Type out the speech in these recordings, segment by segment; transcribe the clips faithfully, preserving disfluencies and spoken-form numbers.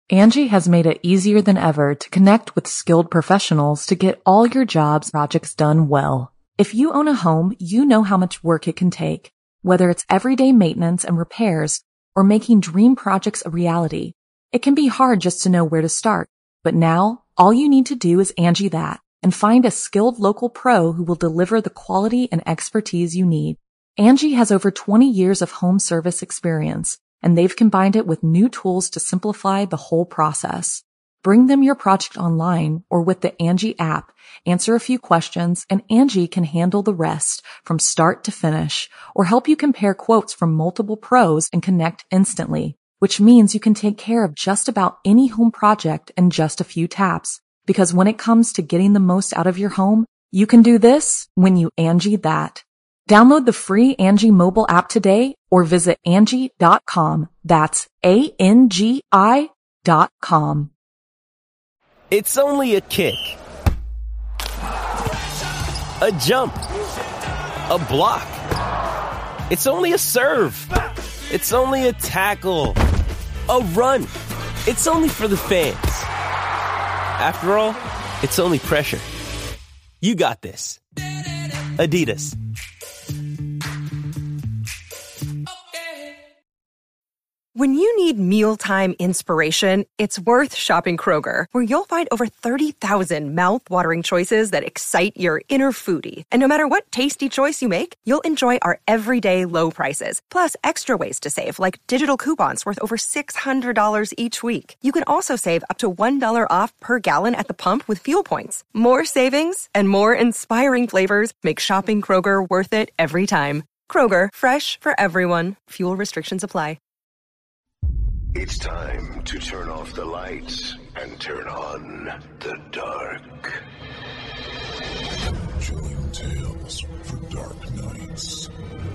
Angie has made it easier than ever to connect with skilled professionals to get all your jobs projects done well. If you own a home, you know how much work it can take, whether it's everyday maintenance and repairs or making dream projects a reality. It can be hard just to know where to start, but now all you need to do is Angie that and find a skilled local pro who will deliver the quality and expertise you need. Angie has over twenty years of home service experience, and they've combined it with new tools to simplify the whole process. Bring them your project online or with the Angie app, answer a few questions, and Angie can handle the rest from start to finish, or help you compare quotes from multiple pros and connect instantly, which means you can take care of just about any home project in just a few taps. Because when it comes to getting the most out of your home, you can do this when you Angie that. Download the free Angie mobile app today or visit Angie dot com. That's A N G I dot com. It's only a kick, a jump, a block. It's only a serve. It's only a tackle, a run. It's only for the fans. After all, it's only pressure. You got this. Adidas. When you need mealtime inspiration, it's worth shopping Kroger, where you'll find over thirty thousand mouth-watering choices that excite your inner foodie. And no matter what tasty choice you make, you'll enjoy our everyday low prices, plus extra ways to save, like digital coupons worth over six hundred dollars each week. You can also save up to one dollar off per gallon at the pump with fuel points. More savings and more inspiring flavors make shopping Kroger worth it every time. Kroger, fresh for everyone. Fuel restrictions apply. It's time to turn off the lights and turn on the dark. Chilling tales for dark nights.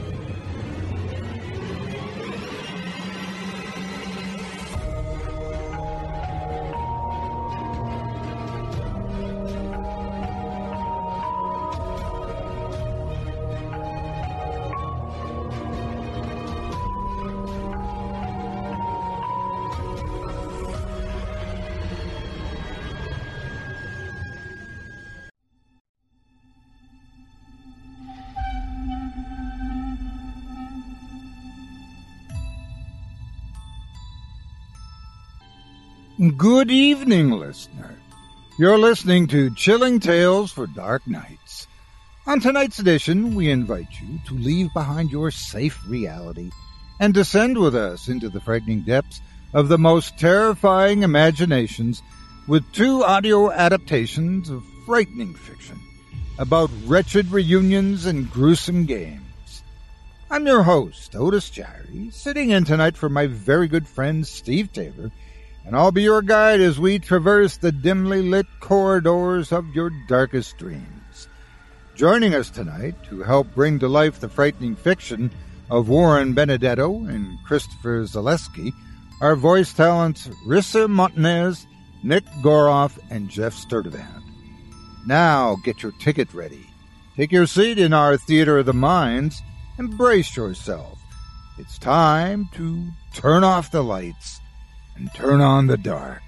Good evening, listener. You're listening to Chilling Tales for Dark Nights. On tonight's edition, we invite you to leave behind your safe reality and descend with us into the frightening depths of the most terrifying imaginations with two audio adaptations of frightening fiction about wretched reunions and gruesome games. I'm your host, Otis Gyrie, sitting in tonight for my very good friend Steve Taylor, and I'll be your guide as we traverse the dimly lit corridors of your darkest dreams. Joining us tonight to help bring to life the frightening fiction of Warren Benedetto and Christopher Zaleski are voice talents Rissa Montanez, Nick Goroff, and Jeff Sturdivant. Now get your ticket ready. Take your seat in our Theater of the Minds and brace yourself. It's time to turn off the lights and turn on the dark.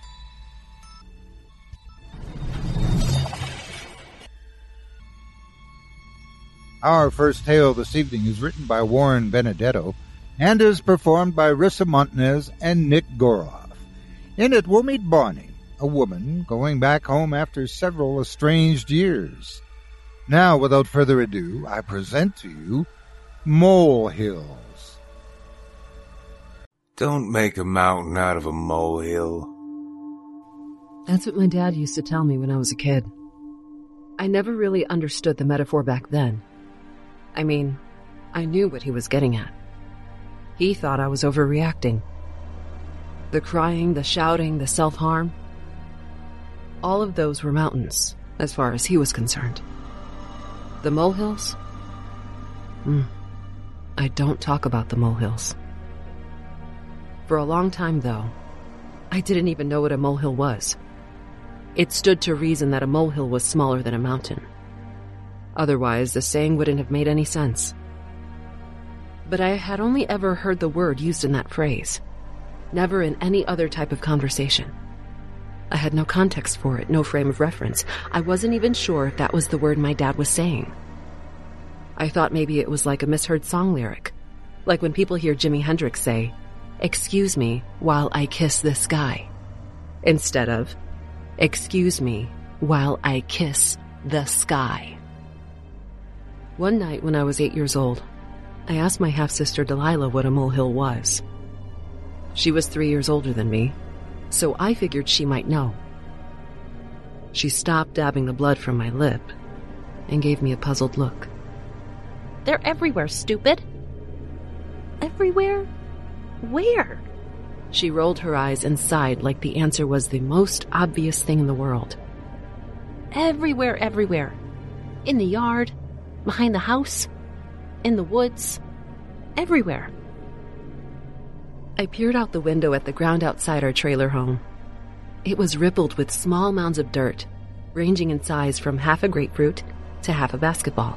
Our first tale this evening is written by Warren Benedetto and is performed by Rissa Montanez and Nick Goroff. In it, we'll meet Bonnie, a woman going back home after several estranged years. Now, without further ado, I present to you Molehills. Don't make a mountain out of a molehill. That's what my dad used to tell me when I was a kid. I never really understood the metaphor back then. I mean, I knew what he was getting at. He thought I was overreacting. The crying, the shouting, the self-harm, all of those were mountains, as far as he was concerned. The molehills? Hmm. I don't talk about the molehills. For a long time, though, I didn't even know what a molehill was. It stood to reason that a molehill was smaller than a mountain. Otherwise, the saying wouldn't have made any sense. But I had only ever heard the word used in that phrase. never in any other type of conversation. I had no context for it, no frame of reference. I wasn't even sure if that was the word my dad was saying. I thought maybe it was like a misheard song lyric, like when people hear Jimi Hendrix say, "Excuse me while I kiss this guy," instead of, "Excuse me while I kiss the sky." One night when I was eight years old, I asked my half-sister Delilah what a molehill was. She was three years older than me, so I figured she might know. She stopped dabbing the blood from my lip and gave me a puzzled look. "They're everywhere, stupid." "Everywhere? Where?" She rolled her eyes and sighed like the answer was the most obvious thing in the world. "Everywhere, everywhere. In the yard, behind the house, in the woods, everywhere." I peered out the window at the ground outside our trailer home. It was rippled with small mounds of dirt, ranging in size from half a grapefruit to half a basketball.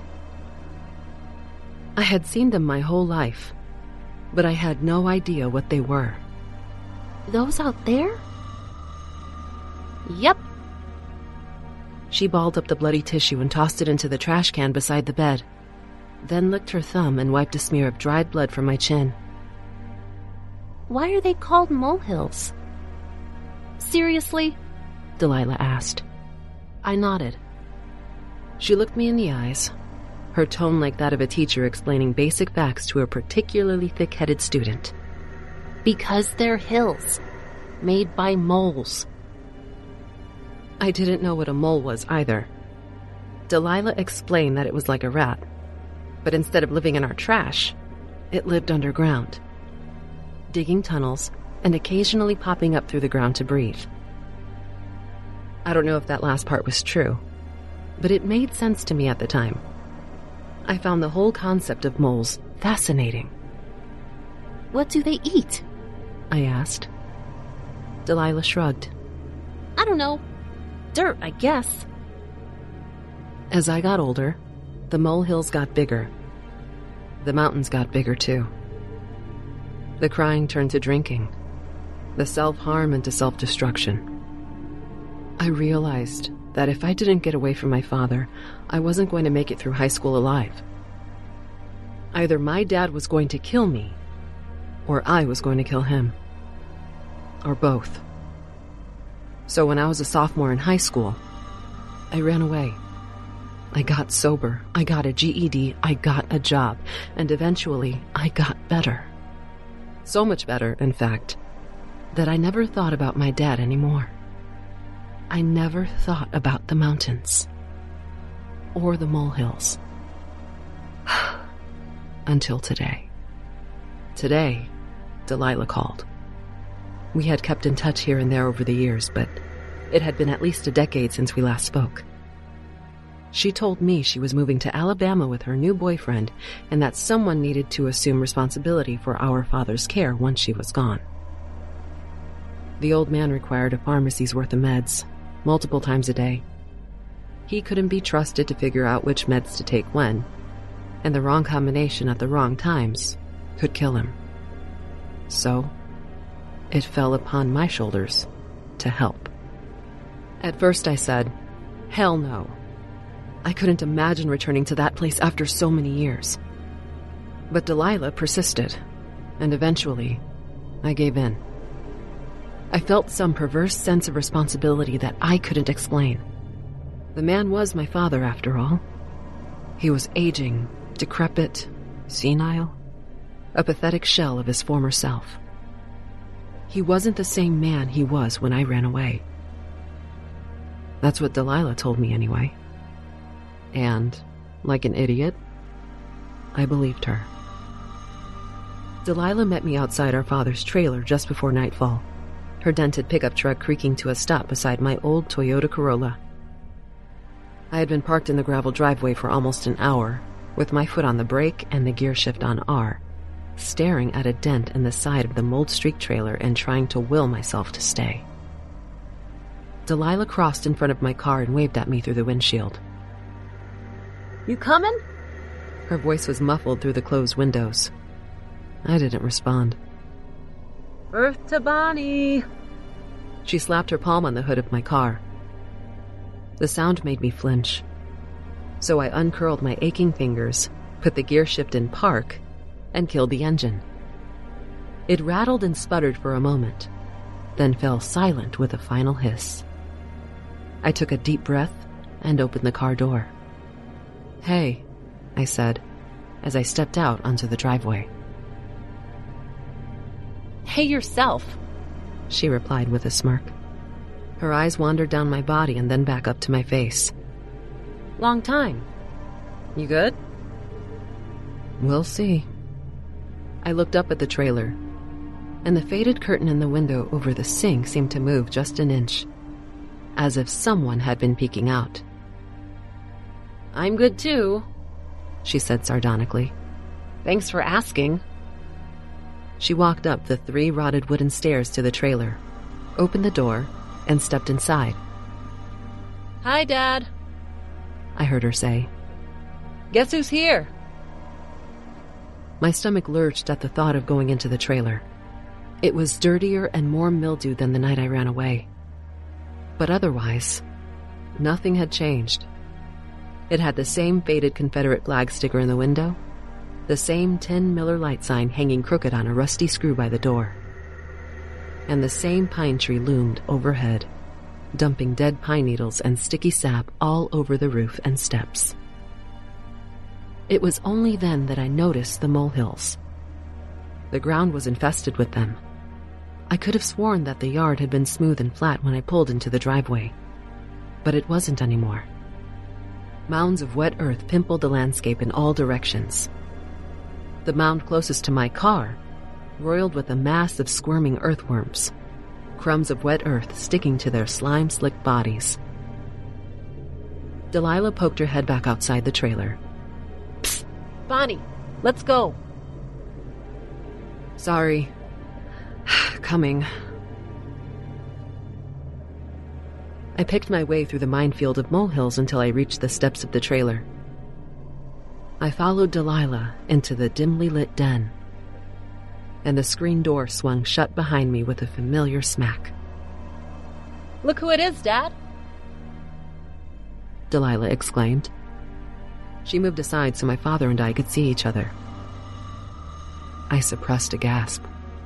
I had seen them my whole life, but I had no idea what they were. "Those out there?" "Yep." She balled up the bloody tissue and tossed it into the trash can beside the bed, then licked her thumb and wiped a smear of dried blood from my chin. "Why are they called molehills?" "Seriously?" Delilah asked. I nodded. She looked me in the eyes, her tone like that of a teacher explaining basic facts to a particularly thick-headed student. "Because they're hills, made by moles." I didn't know what a mole was either. Delilah explained that it was like a rat, but instead of living in our trash, it lived underground, digging tunnels and occasionally popping up through the ground to breathe. I don't know if that last part was true, but it made sense to me at the time. I found the whole concept of moles fascinating. "What do they eat?" I asked. Delilah shrugged. "I don't know. Dirt, I guess." As I got older, the molehills got bigger. The mountains got bigger too. The crying turned to drinking, the self-harm into self-destruction. I realized that if I didn't get away from my father, I wasn't going to make it through high school alive. Either my dad was going to kill me, or I was going to kill him. Or both. So when I was a sophomore in high school, I ran away. I got sober, I got a G E D, I got a job, and eventually I got better. So much better, in fact, that I never thought about my dad anymore. I never thought about the mountains. Or the molehills. Until today. Today, Delilah called. We had kept in touch here and there over the years, but it had been at least a decade since we last spoke. She told me she was moving to Alabama with her new boyfriend and that someone needed to assume responsibility for our father's care once she was gone. The old man required a pharmacy's worth of meds, multiple times a day. He couldn't be trusted to figure out which meds to take when, and the wrong combination at the wrong times could kill him. So, it fell upon my shoulders to help. At first I said, hell no. I couldn't imagine returning to that place after so many years. But Delilah persisted, and eventually, I gave in. I felt some perverse sense of responsibility that I couldn't explain. The man was my father, after all. He was aging, decrepit, senile, a pathetic shell of his former self. He wasn't the same man he was when I ran away. That's what Delilah told me anyway. And, like an idiot, I believed her. Delilah met me outside our father's trailer just before nightfall, her dented pickup truck creaking to a stop beside my old Toyota Corolla. I had been parked in the gravel driveway for almost an hour, with my foot on the brake and the gear shift on R, staring at a dent in the side of the mold-streaked trailer and trying to will myself to stay. Delilah crossed in front of my car and waved at me through the windshield. "You coming?" Her voice was muffled through the closed windows. I didn't respond. Earth to Bonnie! She slapped her palm on the hood of my car. The sound made me flinch. So I uncurled my aching fingers, put the gear shift in park, and killed the engine. It rattled and sputtered for a moment, then fell silent with a final hiss. I took a deep breath and opened the car door. "Hey," I said, as I stepped out onto the driveway. "Hey yourself," she replied with a smirk. Her eyes wandered down my body and then back up to my face. "Long time. You good?" "We'll see." I looked up at the trailer, and the faded curtain in the window over the sink seemed to move just an inch, as if someone had been peeking out. "I'm good too," she said sardonically. "Thanks for asking." She walked up the three rotted wooden stairs to the trailer, opened the door, and stepped inside. "Hi, Dad," I heard her say. "Guess who's here?" My stomach lurched at the thought of going into the trailer. It was dirtier and more mildewed than the night I ran away. But otherwise, nothing had changed. It had the same faded Confederate flag sticker in the window, the same tin Miller Lite sign hanging crooked on a rusty screw by the door, and the same pine tree loomed overhead, dumping dead pine needles and sticky sap all over the roof and steps. It was only then that I noticed the molehills. The ground was infested with them. I could have sworn that the yard had been smooth and flat when I pulled into the driveway, but it wasn't anymore. Mounds of wet earth pimpled the landscape in all directions. The mound closest to my car roiled with a mass of squirming earthworms, crumbs of wet earth sticking to their slime-slicked bodies. Delilah poked her head back outside the trailer. "Psst, Bonnie, let's go." "Sorry. Coming." I picked my way through the minefield of molehills until I reached the steps of the trailer. I followed Delilah into the dimly lit den, and the screen door swung shut behind me with a familiar smack. "Look who it is, Dad!" Delilah exclaimed. She moved aside so my father and I could see each other. I suppressed a gasp.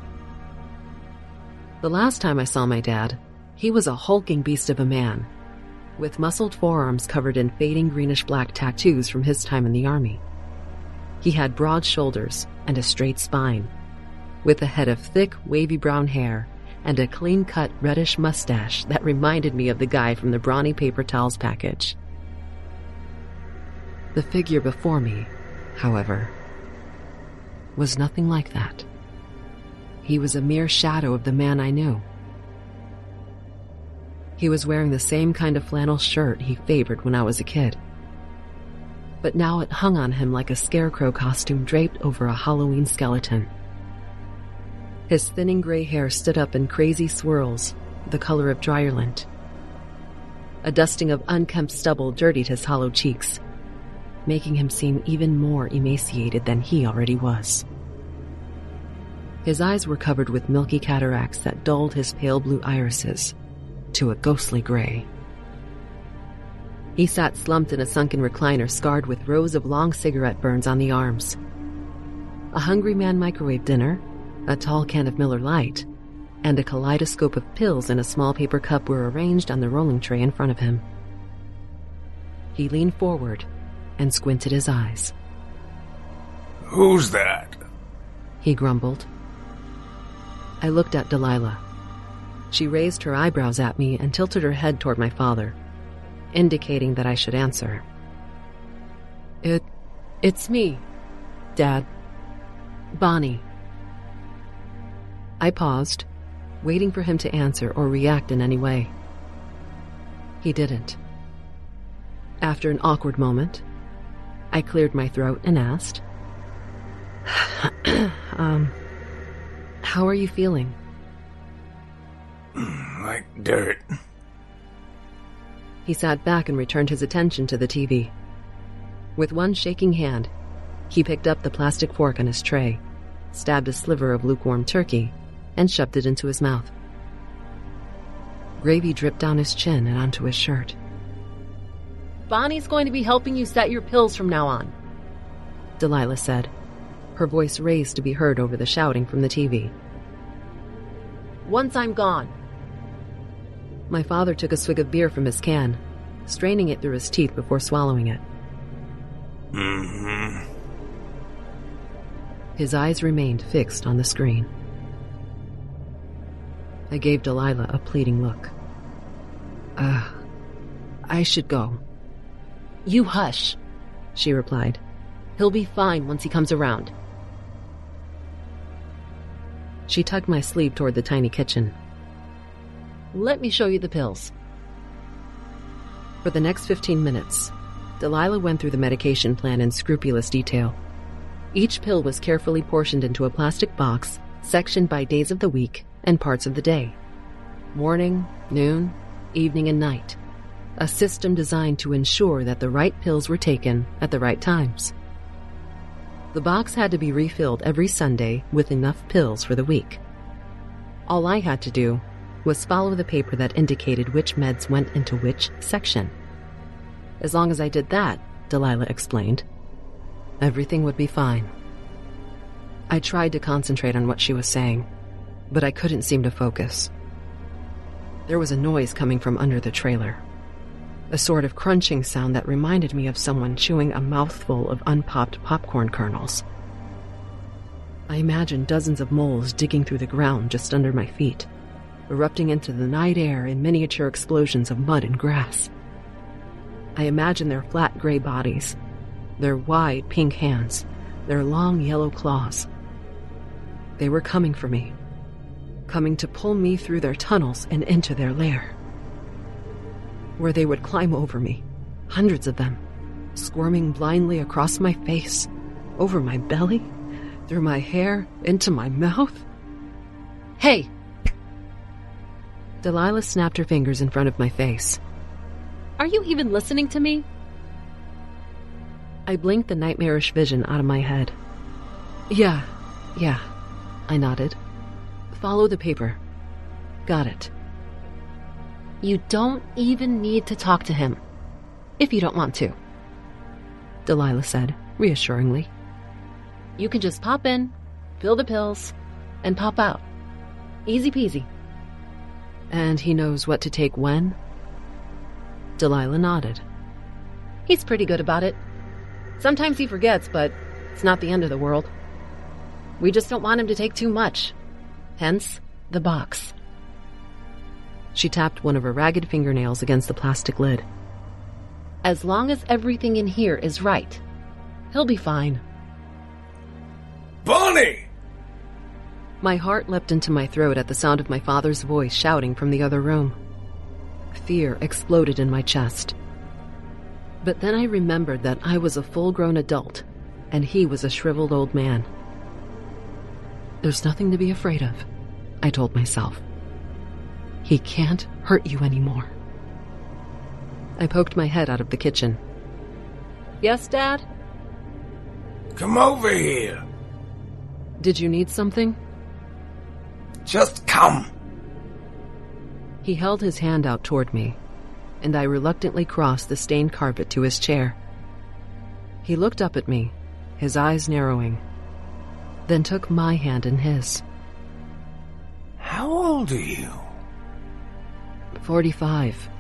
The last time I saw my dad, he was a hulking beast of a man, with muscled forearms covered in fading greenish-black tattoos from his time in the army. He had broad shoulders and a straight spine, with a head of thick, wavy brown hair and a clean-cut reddish mustache that reminded me of the guy from the brawny paper towels package. The figure before me, however, was nothing like that. He was a mere shadow of the man I knew. He was wearing the same kind of flannel shirt he favored when I was a kid, but now it hung on him like a scarecrow costume draped over a Halloween skeleton. His thinning gray hair stood up in crazy swirls, the color of dryer lint. A dusting of unkempt stubble dirtied his hollow cheeks, making him seem even more emaciated than he already was. His eyes were covered with milky cataracts that dulled his pale blue irises to a ghostly gray. He sat slumped in a sunken recliner scarred with rows of long cigarette burns on the arms. A hungry man microwave dinner, a tall can of Miller Lite, and a kaleidoscope of pills in a small paper cup were arranged on the rolling tray in front of him. He leaned forward and squinted his eyes. "Who's that?" he grumbled. I looked at Delilah. She raised her eyebrows at me and tilted her head toward my father, indicating that I should answer. It... it's me, Dad. Bonnie." I paused, waiting for him to answer or react in any way. He didn't. After an awkward moment, I cleared my throat and asked, um, how are you feeling? Like dirt. He sat back and returned his attention to the T V. With one shaking hand, he picked up the plastic fork on his tray, stabbed a sliver of lukewarm turkey, and shoved it into his mouth. Gravy dripped down his chin and onto his shirt. Bonnie's going to be helping you set your pills from now on, Delilah said, her voice raised to be heard over the shouting from the T V. Once I'm gone. My father took a swig of beer from his can, straining it through his teeth before swallowing it. Mm-hmm. His eyes remained fixed on the screen. I gave Delilah a pleading look. Uh, I should go. You hush, she replied. He'll be fine once he comes around. She tugged my sleeve toward the tiny kitchen. Let me show you the pills. For the next fifteen minutes, Delilah went through the medication plan in scrupulous detail. Each pill was carefully portioned into a plastic box, sectioned by days of the week and parts of the day. Morning, noon, evening, and night. A system designed to ensure that the right pills were taken at the right times. The box had to be refilled every Sunday with enough pills for the week. All I had to do was follow the paper that indicated which meds went into which section. As long as I did that, Delilah explained, everything would be fine. I tried to concentrate on what she was saying, but I couldn't seem to focus. There was a noise coming from under the trailer, a sort of crunching sound that reminded me of someone chewing a mouthful of unpopped popcorn kernels. I imagined dozens of moles digging through the ground just under my feet, erupting into the night air in miniature explosions of mud and grass. I imagined their flat gray bodies, their wide pink hands, their long yellow claws. They were coming for me, coming to pull me through their tunnels and into their lair, where they would climb over me, hundreds of them, squirming blindly across my face, over my belly, through my hair, into my mouth. Hey! Delilah snapped her fingers in front of my face. Are you even listening to me? I blinked the nightmarish vision out of my head. Yeah, yeah, I nodded. Follow the paper. Got it. You don't even need to talk to him, if you don't want to, Delilah said, reassuringly. You can just pop in, fill the pills, and pop out. Easy peasy. And he knows what to take when? Delilah nodded. He's pretty good about it. Sometimes he forgets, but it's not the end of the world. We just don't want him to take too much. Hence, the box. She tapped one of her ragged fingernails against the plastic lid. As long as everything in here is right, he'll be fine. Bonnie! My heart leapt into my throat at the sound of my father's voice shouting from the other room. Fear exploded in my chest. But then I remembered that I was a full-grown adult, and he was a shriveled old man. There's nothing to be afraid of, I told myself. He can't hurt you anymore. I poked my head out of the kitchen. Yes, Dad? Come over here. Did you need something? Just come. He held his hand out toward me, and I reluctantly crossed the stained carpet to his chair. He looked up at me, his eyes narrowing, then took my hand in his. How old are you? Forty-five.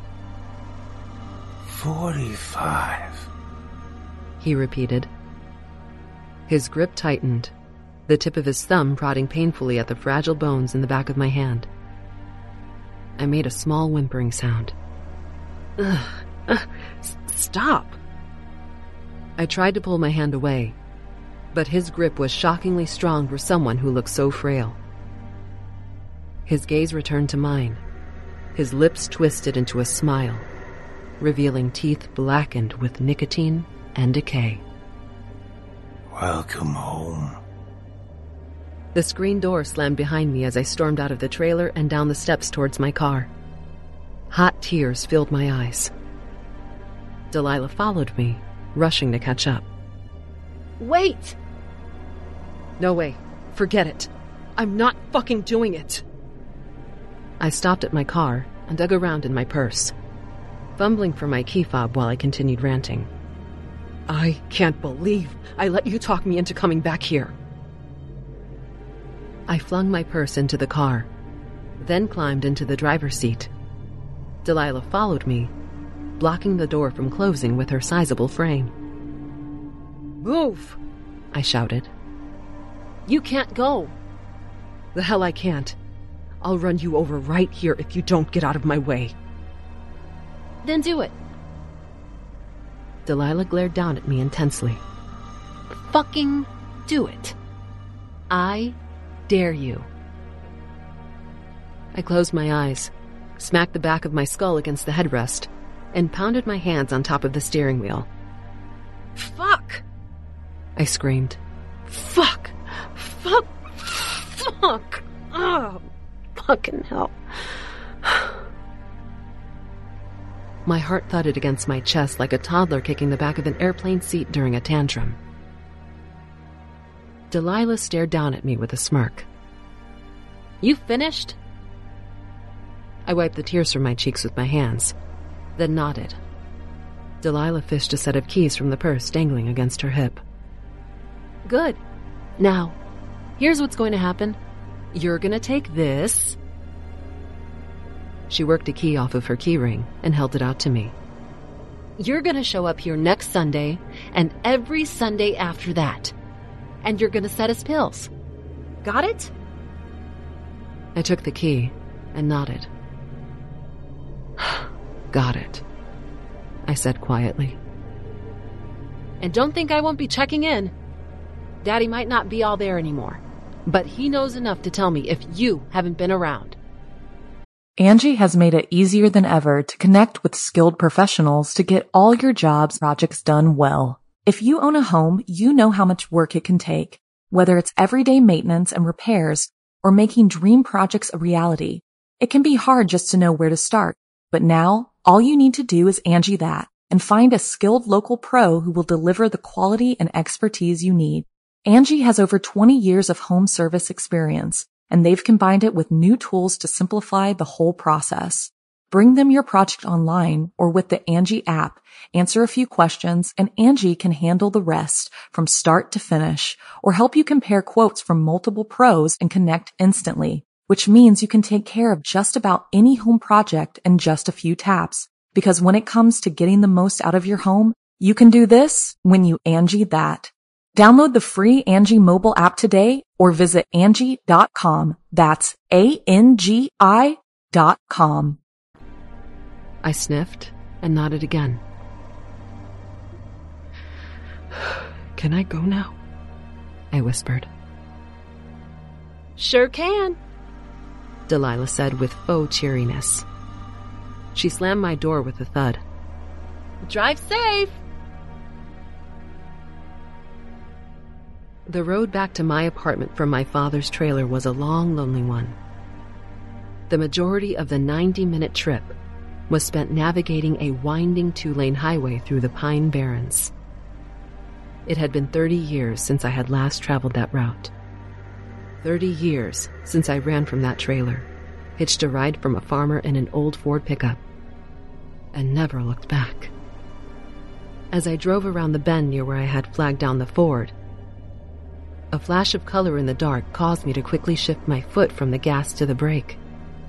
Forty-five. He repeated. His grip tightened, the tip of his thumb prodding painfully at the fragile bones in the back of my hand. I made a small whimpering sound. Ugh, ugh, stop! I tried to pull my hand away, but his grip was shockingly strong for someone who looked so frail. His gaze returned to mine, his lips twisted into a smile, revealing teeth blackened with nicotine and decay. Welcome home. The screen door slammed behind me as I stormed out of the trailer and down the steps towards my car. Hot tears filled my eyes. Delilah followed me, rushing to catch up. Wait! No way. Forget it. I'm not fucking doing it. I stopped at my car and dug around in my purse, fumbling for my key fob while I continued ranting. I can't believe I let you talk me into coming back here. I flung my purse into the car, then climbed into the driver's seat. Delilah followed me, blocking the door from closing with her sizable frame. Move! I shouted. You can't go. The hell I can't. I'll run you over right here if you don't get out of my way. Then do it. Delilah glared down at me intensely. Fucking do it. I dare you. I closed my eyes, smacked the back of my skull against the headrest, and pounded my hands on top of the steering wheel. Fuck! I screamed. Fuck! Fuck! Fuck! Oh, fucking hell. My heart thudded against my chest like a toddler kicking the back of an airplane seat during a tantrum. Delilah stared down at me with a smirk. You finished? I wiped the tears from my cheeks with my hands, then nodded. Delilah fished a set of keys from the purse dangling against her hip. Good. Now, here's what's going to happen. You're going to take this. She worked a key off of her keyring and held it out to me. You're going to show up here next Sunday and every Sunday after that. And you're going to set us pills. Got it? I took the key and nodded. Got it, I said quietly. And don't think I won't be checking in. Daddy might not be all there anymore, but he knows enough to tell me if you haven't been around. Angie has made it easier than ever to connect with skilled professionals to get all your jobs projects done well. If you own a home, you know how much work it can take, whether it's everyday maintenance and repairs or making dream projects a reality. It can be hard just to know where to start, but now all you need to do is Angie that and find a skilled local pro who will deliver the quality and expertise you need. Angie has over twenty years of home service experience, and they've combined it with new tools to simplify the whole process. Bring them your project online or with the Angie app, answer a few questions, and Angie can handle the rest from start to finish, or help you compare quotes from multiple pros and connect instantly, which means you can take care of just about any home project in just a few taps. Because when it comes to getting the most out of your home, you can do this when you Angie that. Download the free Angie mobile app today or visit Angie dot com. That's A N G I dot com. I sniffed and nodded again. Can I go now? I whispered. Sure can, Delilah said with faux cheeriness. She slammed my door with a thud. Drive safe. The road back to my apartment from my father's trailer was a long, lonely one. The majority of the ninety-minute trip was spent navigating a winding two-lane highway through the Pine Barrens. It had been thirty years since I had last traveled that route. Thirty years since I ran from that trailer, hitched a ride from a farmer in an old Ford pickup, and never looked back. As I drove around the bend near where I had flagged down the Ford, a flash of color in the dark caused me to quickly shift my foot from the gas to the brake.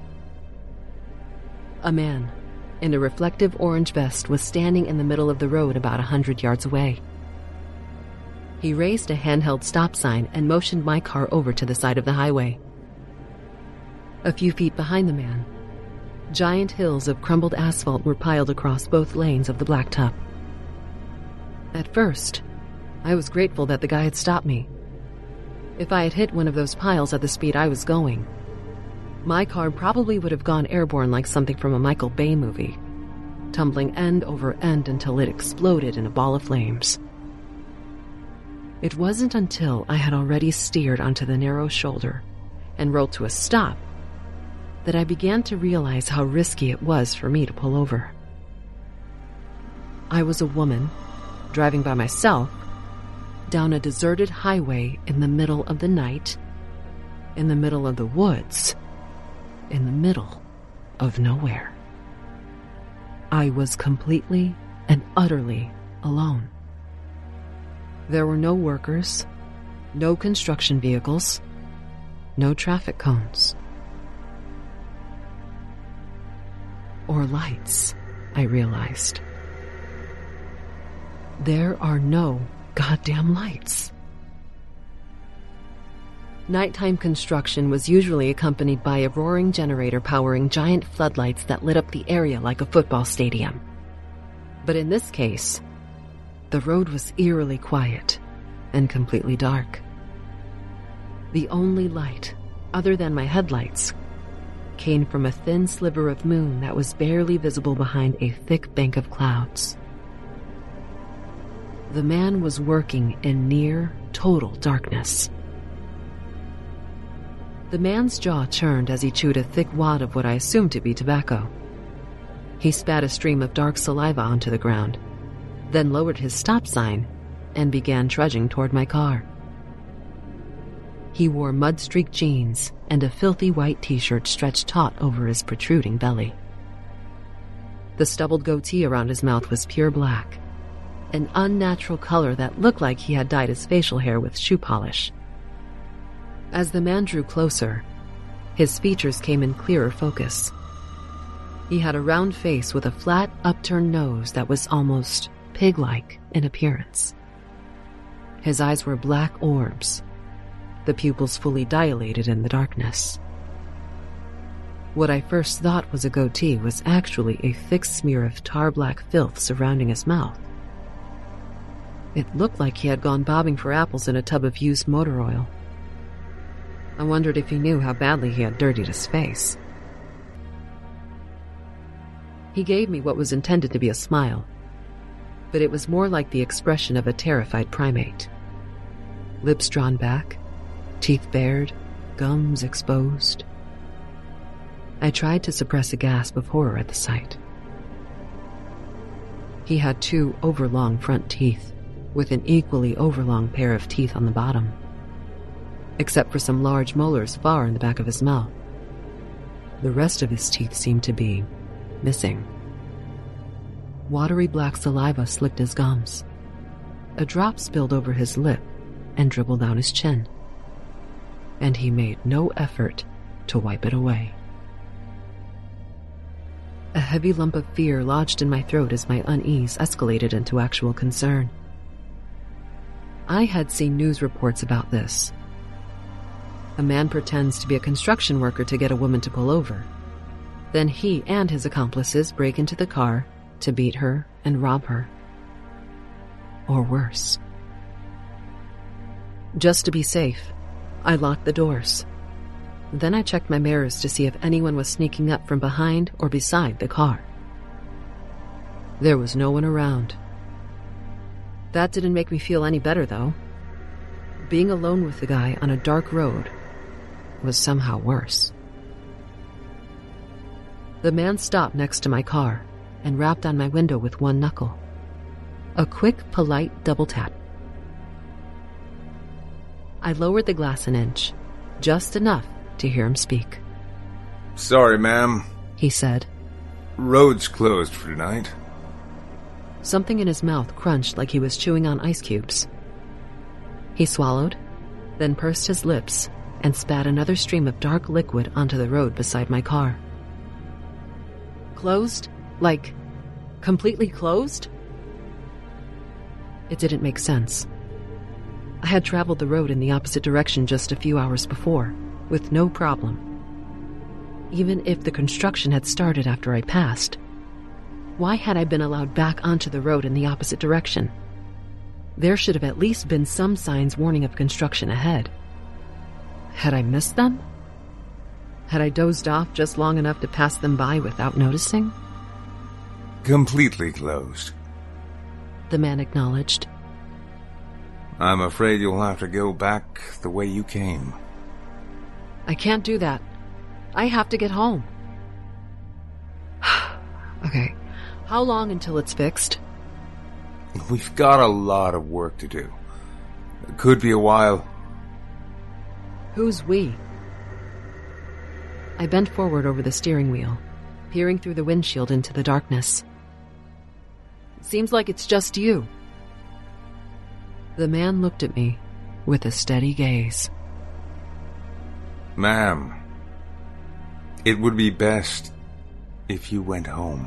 A man in a reflective orange vest was standing in the middle of the road about a hundred yards away. He raised a handheld stop sign and motioned my car over to the side of the highway. A few feet behind the man, giant hills of crumbled asphalt were piled across both lanes of the blacktop. At first, I was grateful that the guy had stopped me. If I had hit one of those piles at the speed I was going, my car probably would have gone airborne like something from a Michael Bay movie, tumbling end over end until it exploded in a ball of flames. It wasn't until I had already steered onto the narrow shoulder and rolled to a stop that I began to realize how risky it was for me to pull over. I was a woman, driving by myself, down a deserted highway in the middle of the night, in the middle of the woods, in the middle of nowhere. I was completely and utterly alone. There were no workers, no construction vehicles, no traffic cones. Or lights, I realized. There are no goddamn lights. Nighttime construction was usually accompanied by a roaring generator powering giant floodlights that lit up the area like a football stadium. But in this case, the road was eerily quiet and completely dark. The only light, other than my headlights, came from a thin sliver of moon that was barely visible behind a thick bank of clouds. The man was working in near total darkness. The man's jaw churned as he chewed a thick wad of what I assumed to be tobacco. He spat a stream of dark saliva onto the ground, then lowered his stop sign and began trudging toward my car. He wore mud-streaked jeans and a filthy white t-shirt stretched taut over his protruding belly. The stubbled goatee around his mouth was pure black, an unnatural color that looked like he had dyed his facial hair with shoe polish. As the man drew closer, his features came in clearer focus. He had a round face with a flat, upturned nose that was almost pig-like in appearance. His eyes were black orbs, the pupils fully dilated in the darkness. What I first thought was a goatee was actually a thick smear of tar-black filth surrounding his mouth. It looked like he had gone bobbing for apples in a tub of used motor oil. I wondered if he knew how badly he had dirtied his face. He gave me what was intended to be a smile, but it was more like the expression of a terrified primate. Lips drawn back, teeth bared, gums exposed. I tried to suppress a gasp of horror at the sight. He had two overlong front teeth, with an equally overlong pair of teeth on the bottom, except for some large molars far in the back of his mouth. The rest of his teeth seemed to be missing. Watery black saliva slicked his gums. A drop spilled over his lip and dribbled down his chin, and he made no effort to wipe it away. A heavy lump of fear lodged in my throat as my unease escalated into actual concern. I had seen news reports about this. A man pretends to be a construction worker to get a woman to pull over. Then he and his accomplices break into the car to beat her and rob her. Or worse. Just to be safe, I locked the doors. Then I checked my mirrors to see if anyone was sneaking up from behind or beside the car. There was no one around. That didn't make me feel any better, though. Being alone with the guy on a dark road was somehow worse. The man stopped next to my car and rapped on my window with one knuckle. A quick, polite double tap. I lowered the glass an inch, just enough to hear him speak. Sorry, ma'am, he said. Road's closed for tonight. Something in his mouth crunched like he was chewing on ice cubes. He swallowed, then pursed his lips and spat another stream of dark liquid onto the road beside my car. Closed? Like, completely closed? It didn't make sense. I had traveled the road in the opposite direction just a few hours before, with no problem. Even if the construction had started after I passed, why had I been allowed back onto the road in the opposite direction? There should have at least been some signs warning of construction ahead. Had I missed them? Had I dozed off just long enough to pass them by without noticing? Completely closed, the man acknowledged. I'm afraid you'll have to go back the way you came. I can't do that. I have to get home. Okay, how long until it's fixed? We've got a lot of work to do. It could be a while. Who's we? I bent forward over the steering wheel, peering through the windshield into the darkness. "Seems like it's just you." The man looked at me with a steady gaze. Ma'am, it would be best if you went home.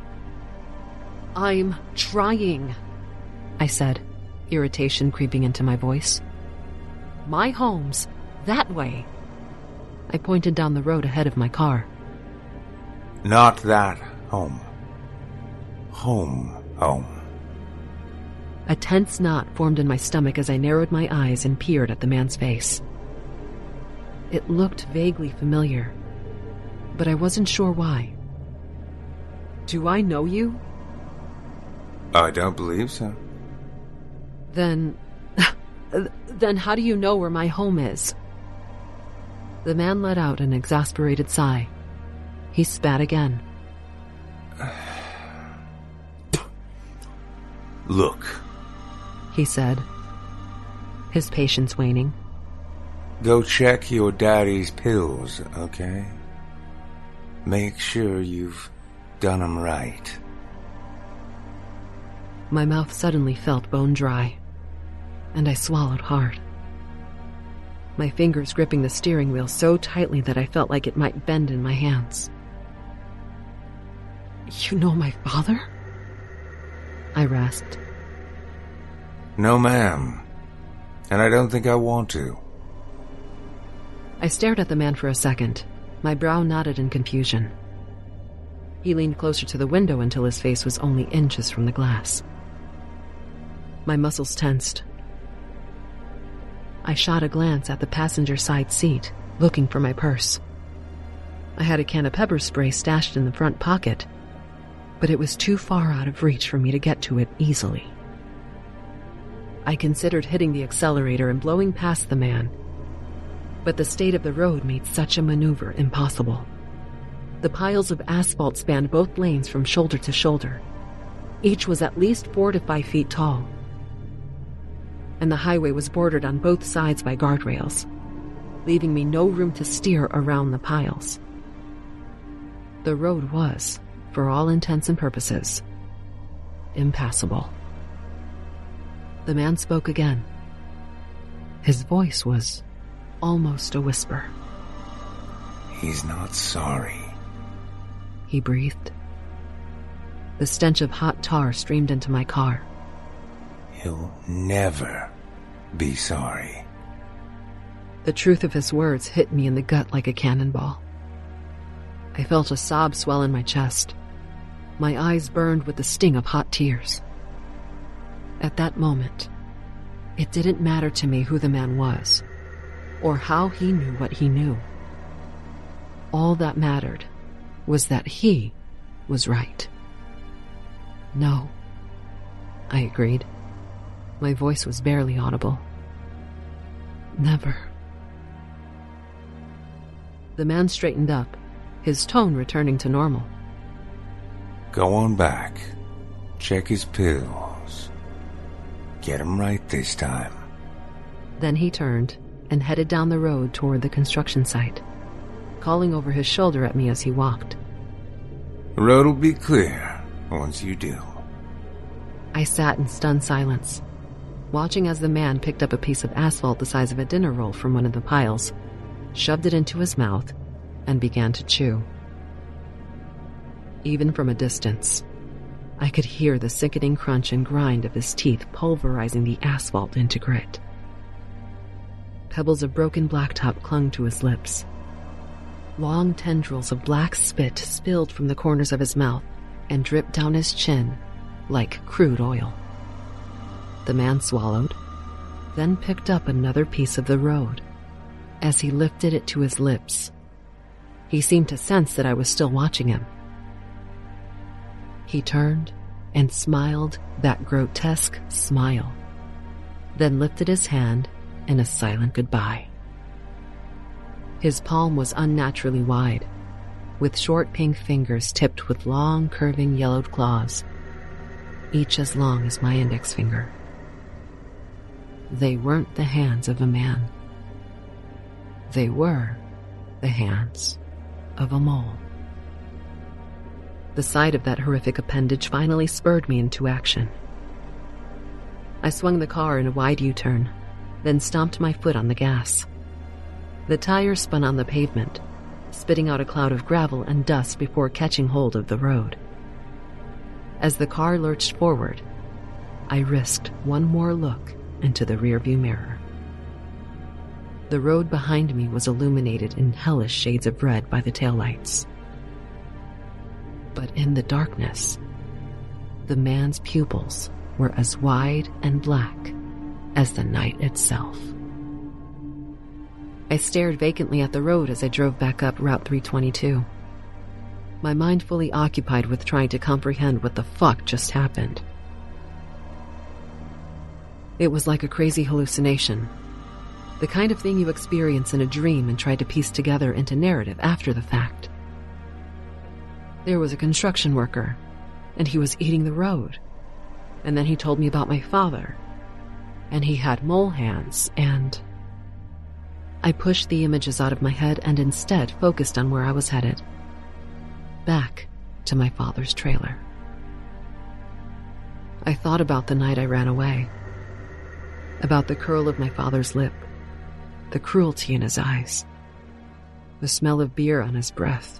"I'm trying," I said, irritation creeping into my voice. "My home's that way." I pointed down the road ahead of my car. Not that home. Home, home. A tense knot formed in my stomach as I narrowed my eyes and peered at the man's face. It looked vaguely familiar, but I wasn't sure why. "Do I know you?" I don't believe so. Then... then how do you know where my home is? The man let out an exasperated sigh. He spat again. Look, he said, his patience waning. Go check your daddy's pills, okay? Make sure you've done 'em right. My mouth suddenly felt bone dry, and I swallowed hard. My fingers gripping the steering wheel so tightly that I felt like it might bend in my hands. "You know my father?" I rasped. No, ma'am. And I don't think I want to. I stared at the man for a second, my brow knotted in confusion. He leaned closer to the window until his face was only inches from the glass. My muscles tensed. I shot a glance at the passenger side seat, looking for my purse. I had a can of pepper spray stashed in the front pocket, but it was too far out of reach for me to get to it easily. I considered hitting the accelerator and blowing past the man, but the state of the road made such a maneuver impossible. The piles of asphalt spanned both lanes from shoulder to shoulder. Each was at least four to five feet tall, and the highway was bordered on both sides by guardrails, leaving me no room to steer around the piles. The road was, for all intents and purposes, impassable. The man spoke again. His voice was almost a whisper. He's not sorry, he breathed. The stench of hot tar streamed into my car. He'll never be sorry. The truth of his words hit me in the gut like a cannonball. I felt a sob swell in my chest. My eyes burned with the sting of hot tears. At that moment, it didn't matter to me who the man was, or how he knew what he knew. All that mattered was that he was right. No, I agreed. My voice was barely audible. Never. The man straightened up, his tone returning to normal. Go on back. Check his pills. Get him right this time. Then he turned and headed down the road toward the construction site, calling over his shoulder at me as he walked. The road will be clear once you do. I sat in stunned silence, watching as the man picked up a piece of asphalt the size of a dinner roll from one of the piles, shoved it into his mouth, and began to chew. Even from a distance, I could hear the sickening crunch and grind of his teeth pulverizing the asphalt into grit. Pebbles of broken blacktop clung to his lips. Long tendrils of black spit spilled from the corners of his mouth and dripped down his chin like crude oil. The man swallowed, then picked up another piece of the road. As he lifted it to his lips, he seemed to sense that I was still watching him. He turned and smiled that grotesque smile, then lifted his hand in a silent goodbye. His palm was unnaturally wide, with short pink fingers tipped with long, curving yellowed claws, each as long as my index finger. They weren't the hands of a man. They were the hands of a mole. The sight of that horrific appendage finally spurred me into action. I swung the car in a wide U-turn, then stomped my foot on the gas. The tire spun on the pavement, spitting out a cloud of gravel and dust before catching hold of the road. As the car lurched forward, I risked one more look into the rearview mirror. The road behind me was illuminated in hellish shades of red by the taillights. But in the darkness, the man's pupils were as wide and black as the night itself. I stared vacantly at the road as I drove back up Route three twenty-two, my mind fully occupied with trying to comprehend what the fuck just happened. It was like a crazy hallucination, the kind of thing you experience in a dream and try to piece together into narrative after the fact. There was a construction worker, and he was eating the road. And then he told me about my father, and he had mole hands, and... I pushed the images out of my head and instead focused on where I was headed. Back to my father's trailer. I thought about the night I ran away. About the curl of my father's lip, the cruelty in his eyes, the smell of beer on his breath.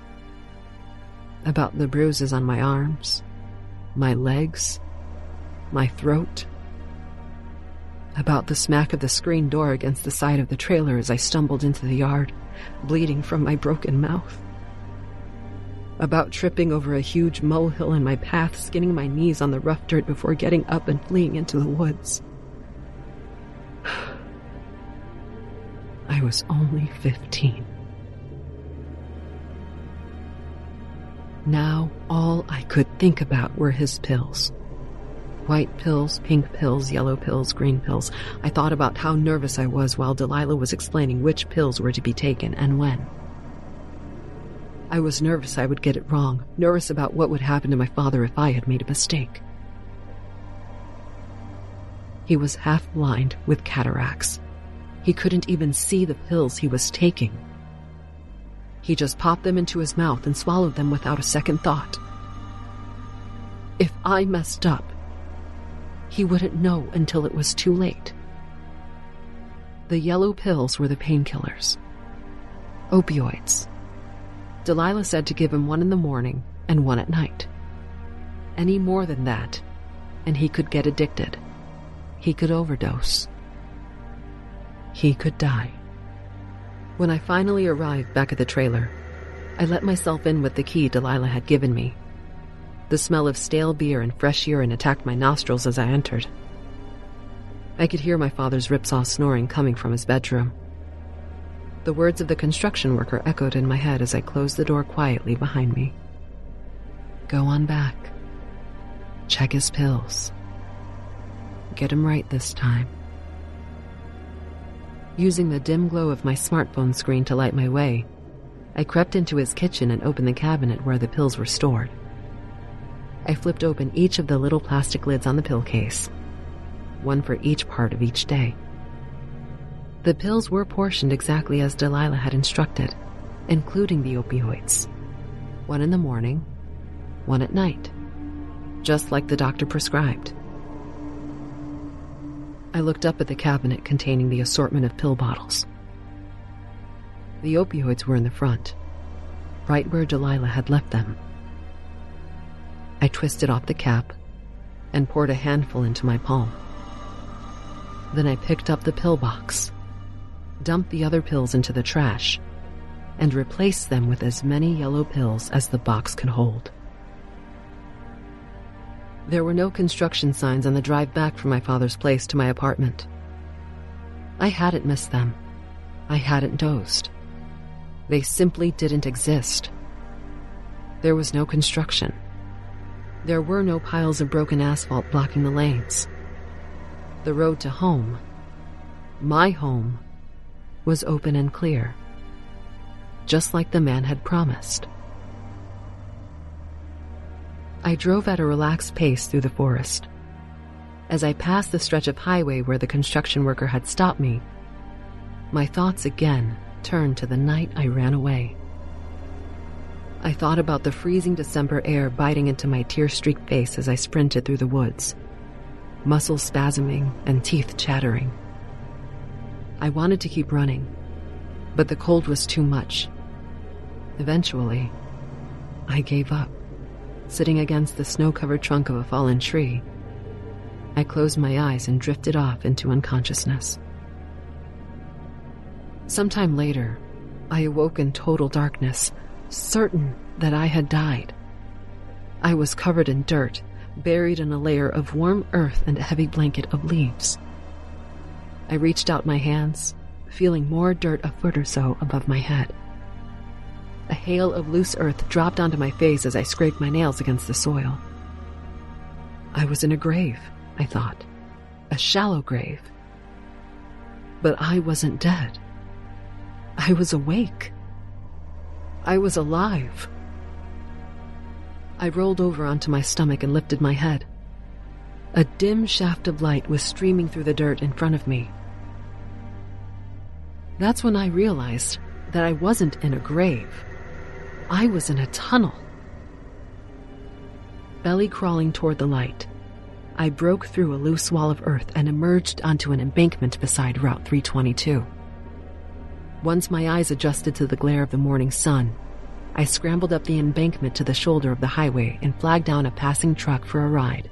About the bruises on my arms, my legs, my throat. About the smack of the screen door against the side of the trailer as I stumbled into the yard, bleeding from my broken mouth. About tripping over a huge molehill in my path, skinning my knees on the rough dirt before getting up and fleeing into the woods. I was only fifteen. Now, all I could think about were his pills. White pills, pink pills, yellow pills, green pills. I thought about how nervous I was while Delilah was explaining which pills were to be taken and when. I was nervous I would get it wrong, nervous about what would happen to my father if I had made a mistake. He was half blind with cataracts. He couldn't even see the pills he was taking. He just popped them into his mouth and swallowed them without a second thought. If I messed up, he wouldn't know until it was too late. The yellow pills were the painkillers. Opioids. Delilah said to give him one in the morning and one at night. Any more than that, and he could get addicted. He could overdose. He could die. When I finally arrived back at the trailer, I let myself in with the key Delilah had given me. The smell of stale beer and fresh urine attacked my nostrils as I entered. I could hear my father's ripsaw snoring coming from his bedroom. The words of the construction worker echoed in my head as I closed the door quietly behind me. Go on back. Check his pills. Get him right this time. Using the dim glow of my smartphone screen to light my way, I crept into his kitchen and opened the cabinet where the pills were stored. I flipped open each of the little plastic lids on the pill case, one for each part of each day. The pills were portioned exactly as Delilah had instructed, including the opioids. One in the morning, one at night, just like the doctor prescribed. I looked up at the cabinet containing the assortment of pill bottles. The opioids were in the front, right where Delilah had left them. I twisted off the cap and poured a handful into my palm. Then I picked up the pill box, dumped the other pills into the trash, and replaced them with as many yellow pills as the box could hold. There were no construction signs on the drive back from my father's place to my apartment. I hadn't missed them. I hadn't dozed. They simply didn't exist. There was no construction. There were no piles of broken asphalt blocking the lanes. The road to home, my home, was open and clear, just like the man had promised. I drove at a relaxed pace through the forest. As I passed the stretch of highway where the construction worker had stopped me, my thoughts again turned to the night I ran away. I thought about the freezing December air biting into my tear-streaked face as I sprinted through the woods, muscles spasming and teeth chattering. I wanted to keep running, but the cold was too much. Eventually, I gave up. Sitting against the snow-covered trunk of a fallen tree, I closed my eyes and drifted off into unconsciousness. Sometime later, I awoke in total darkness, certain that I had died. I was covered in dirt, buried in a layer of warm earth and a heavy blanket of leaves. I reached out my hands, feeling more dirt a foot or so above my head. A hail of loose earth dropped onto my face as I scraped my nails against the soil. I was in a grave, I thought. A shallow grave. But I wasn't dead. I was awake. I was alive. I rolled over onto my stomach and lifted my head. A dim shaft of light was streaming through the dirt in front of me. That's when I realized that I wasn't in a grave. I was in a tunnel. Belly crawling toward the light, I broke through a loose wall of earth and emerged onto an embankment beside Route three twenty-two. Once my eyes adjusted to the glare of the morning sun, I scrambled up the embankment to the shoulder of the highway and flagged down a passing truck for a ride.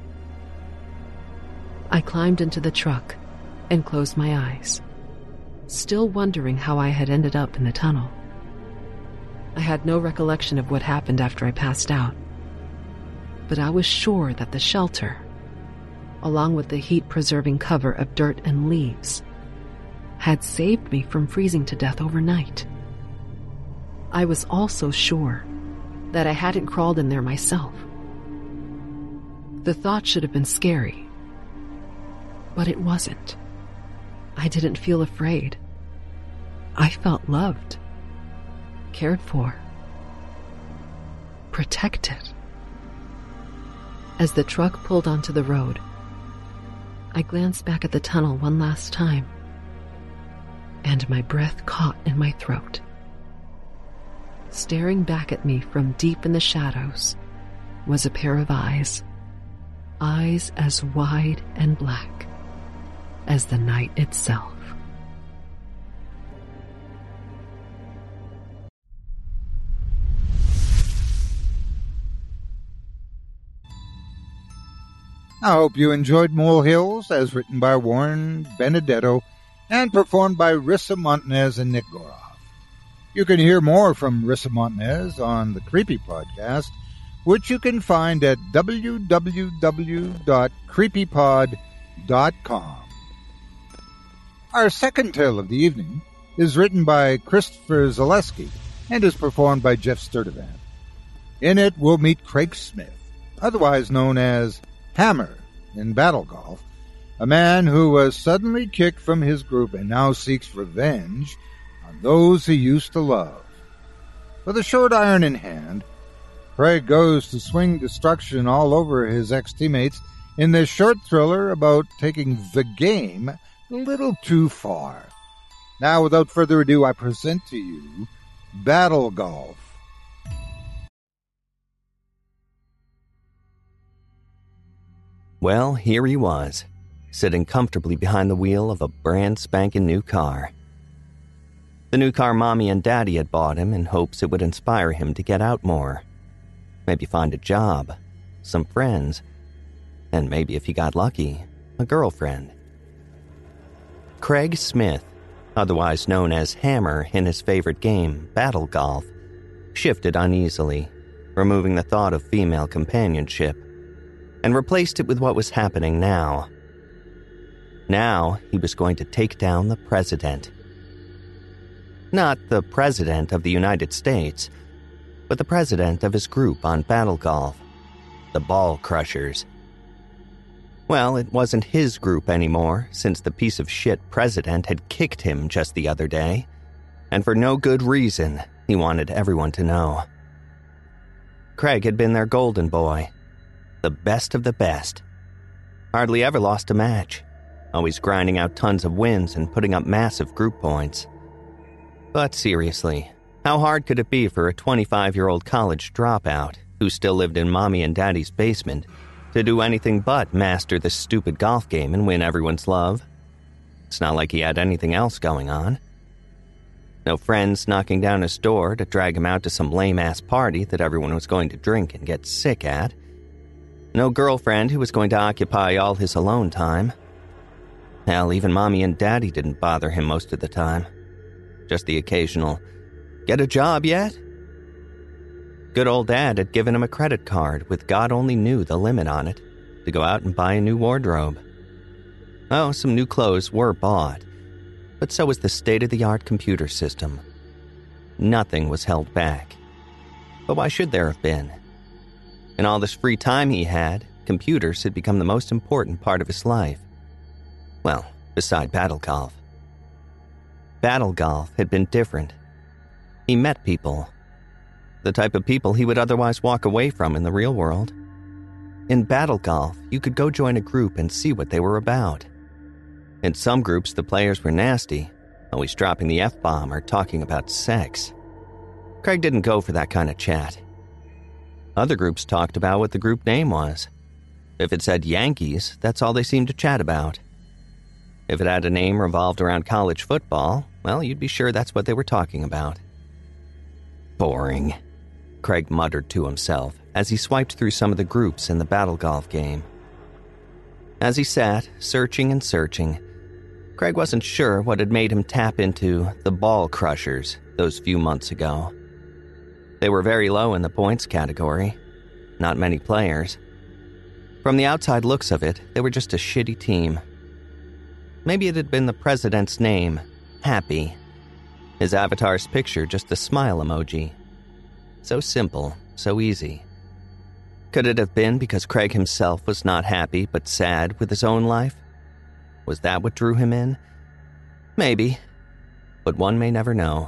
I climbed into the truck and closed my eyes, still wondering how I had ended up in the tunnel. I had no recollection of what happened after I passed out, but I was sure that the shelter, along with the heat-preserving cover of dirt and leaves, had saved me from freezing to death overnight. I was also sure that I hadn't crawled in there myself. The thought should have been scary, but it wasn't. I didn't feel afraid. I felt loved, cared for, protected. As the truck pulled onto the road, I glanced back at the tunnel one last time, and my breath caught in my throat. Staring back at me from deep in the shadows was a pair of eyes, eyes as wide and black as the night itself. I hope you enjoyed Mole Hills, as written by Warren Benedetto and performed by Rissa Montanez and Nick Goroff. You can hear more from Rissa Montanez on the Creepy Podcast, which you can find at w w w dot creepy pod dot com. Our second tale of the evening is written by Christopher Zaleski and is performed by Jeff Sturdivant. In it, we'll meet Craig Smith, otherwise known as Hammer in Battle Golf, a man who was suddenly kicked from his group and now seeks revenge on those he used to love. With a short iron in hand, Craig goes to swing destruction all over his ex-teammates in this short thriller about taking the game a little too far. Now, without further ado, I present to you Battle Golf. Well, here he was, sitting comfortably behind the wheel of a brand spanking new car. The new car Mommy and Daddy had bought him in hopes it would inspire him to get out more. Maybe find a job, some friends, and maybe if he got lucky, a girlfriend. Craig Smith, otherwise known as Hammer in his favorite game, Battle Golf, shifted uneasily, removing the thought of female companionship, and replaced it with what was happening now. Now he was going to take down the president. Not the president of the United States, but the president of his group on Battle Golf, the Ball Crushers. Well, it wasn't his group anymore, since the piece of shit president had kicked him just the other day, and for no good reason, he wanted everyone to know. Craig had been their golden boy, the best of the best. Hardly ever lost a match, always grinding out tons of wins and putting up massive group points. But seriously, How hard could it be for a twenty-five-year-old college dropout who still lived in mommy and daddy's basement to do anything but master this stupid golf game and win everyone's love? It's not like he had anything else going on. No friends knocking down his door to drag him out to some lame-ass party that everyone was going to drink and get sick at. No girlfriend who was going to occupy all his alone time. Hell, even mommy and daddy didn't bother him most of the time. Just the occasional, "Get a job yet?" Good old dad had given him a credit card with God only knew the limit on it to go out and buy a new wardrobe. Oh, some new clothes were bought, but so was the state-of-the-art computer system. Nothing was held back. But why should there have been? In all this free time he had, computers had become the most important part of his life. Well, beside battle golf. Battle golf had been different. He met people. The type of people he would otherwise walk away from in the real world. In battle golf, you could go join a group and see what they were about. In some groups, the players were nasty, always dropping the F-bomb or talking about sex. Craig didn't go for that kind of chat. Other groups talked about what the group name was. If it said Yankees, that's all they seemed to chat about. If it had a name revolved around college football, well, you'd be sure that's what they were talking about. Boring, Craig muttered to himself as he swiped through some of the groups in the battle golf game. As he sat, searching and searching, Craig wasn't sure what had made him tap into the ball crushers those few months ago. They were very low in the points category. Not many players. From the outside looks of it, they were just a shitty team. Maybe it had been the president's name, Happy. His avatar's picture just a smile emoji. So simple, so easy. Could it have been because Craig himself was not happy but sad with his own life? Was that what drew him in? Maybe, but one may never know.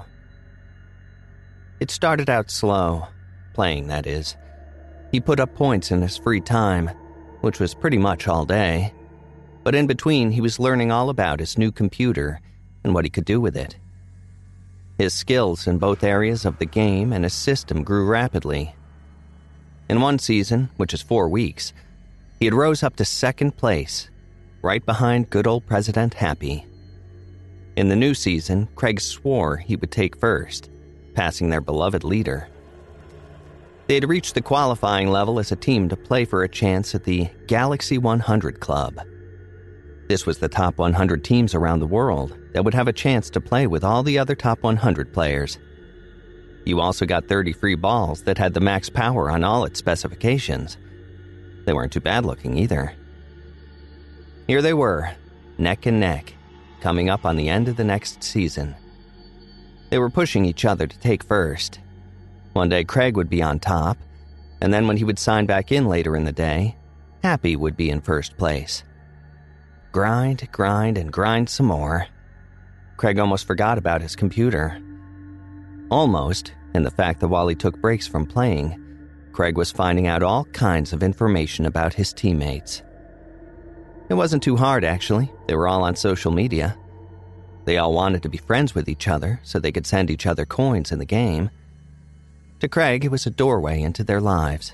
It started out slow, playing that is. He put up points in his free time, which was pretty much all day. But in between, he was learning all about his new computer and what he could do with it. His skills in both areas of the game and his system grew rapidly. In one season, which is four weeks, he had rose up to second place, right behind good old President Happy. In the new season, Craig swore he would take first, passing their beloved leader. They had reached the qualifying level as a team to play for a chance at the Galaxy one hundred Club. This was the top one hundred teams around the world that would have a chance to play with all the other top one hundred players. You also got thirty free balls that had the max power on all its specifications. They weren't too bad looking either. Here they were, neck and neck, coming up on the end of the next season. They were pushing each other to take first. One day Craig would be on top, and then when he would sign back in later in the day, Happy would be in first place. Grind, grind, and grind some more. Craig almost forgot about his computer. Almost, in the fact that while he took breaks from playing, Craig was finding out all kinds of information about his teammates. It wasn't too hard, actually. They were all on social media. They all wanted to be friends with each other so they could send each other coins in the game. To Craig, it was a doorway into their lives.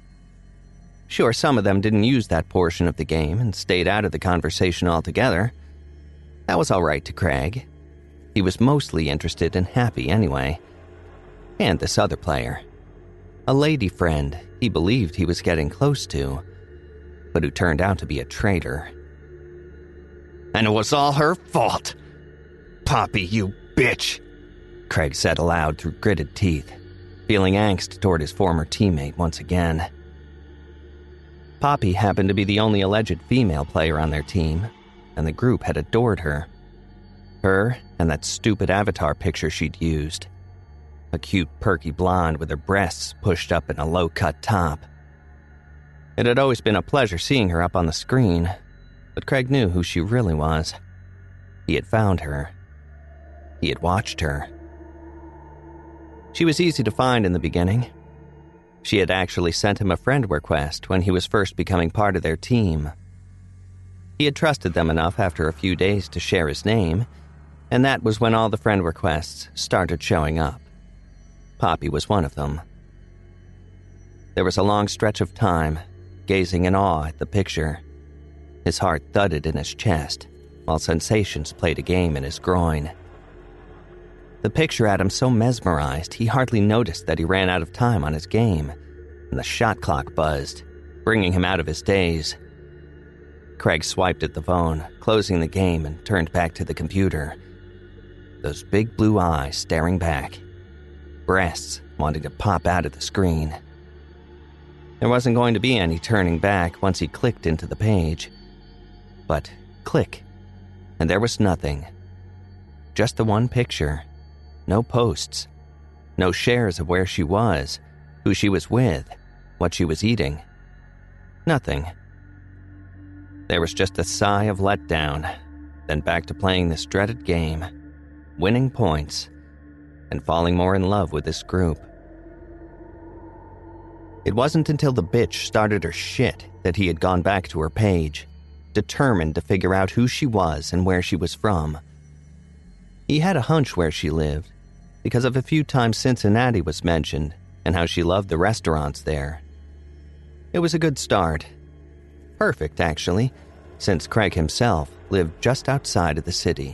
Sure, some of them didn't use that portion of the game and stayed out of the conversation altogether. That was all right to Craig. He was mostly interested in Happy anyway. And this other player. A lady friend he believed he was getting close to, but who turned out to be a traitor. And it was all her fault. Poppy, you bitch, Craig said aloud through gritted teeth, feeling angst toward his former teammate once again. Poppy happened to be the only alleged female player on their team, and the group had adored her. Her and that stupid avatar picture she'd used. A cute, perky blonde with her breasts pushed up in a low-cut top. It had always been a pleasure seeing her up on the screen, but Craig knew who she really was. He had found her. He had watched her. She was easy to find in the beginning. She had actually sent him a friend request when he was first becoming part of their team. He had trusted them enough after a few days to share his name, and that was when all the friend requests started showing up. Poppy was one of them. There was a long stretch of time, gazing in awe at the picture. His heart thudded in his chest, while sensations played a game in his groin. The picture had him so mesmerized he hardly noticed that he ran out of time on his game, and the shot clock buzzed, bringing him out of his daze. Craig swiped at the phone, closing the game, and turned back to the computer. Those big blue eyes staring back, breasts wanting to pop out of the screen. There wasn't going to be any turning back once he clicked into the page. But click, and there was nothing. Just the one picture. No posts. No shares of where she was, who she was with, what she was eating. Nothing. There was just a sigh of letdown, then back to playing this dreaded game, winning points, and falling more in love with this group. It wasn't until the bitch started her shit that he had gone back to her page, determined to figure out who she was and where she was from. He had a hunch where she lived, because of a few times Cincinnati was mentioned and how she loved the restaurants there. It was a good start. Perfect, actually, since Craig himself lived just outside of the city.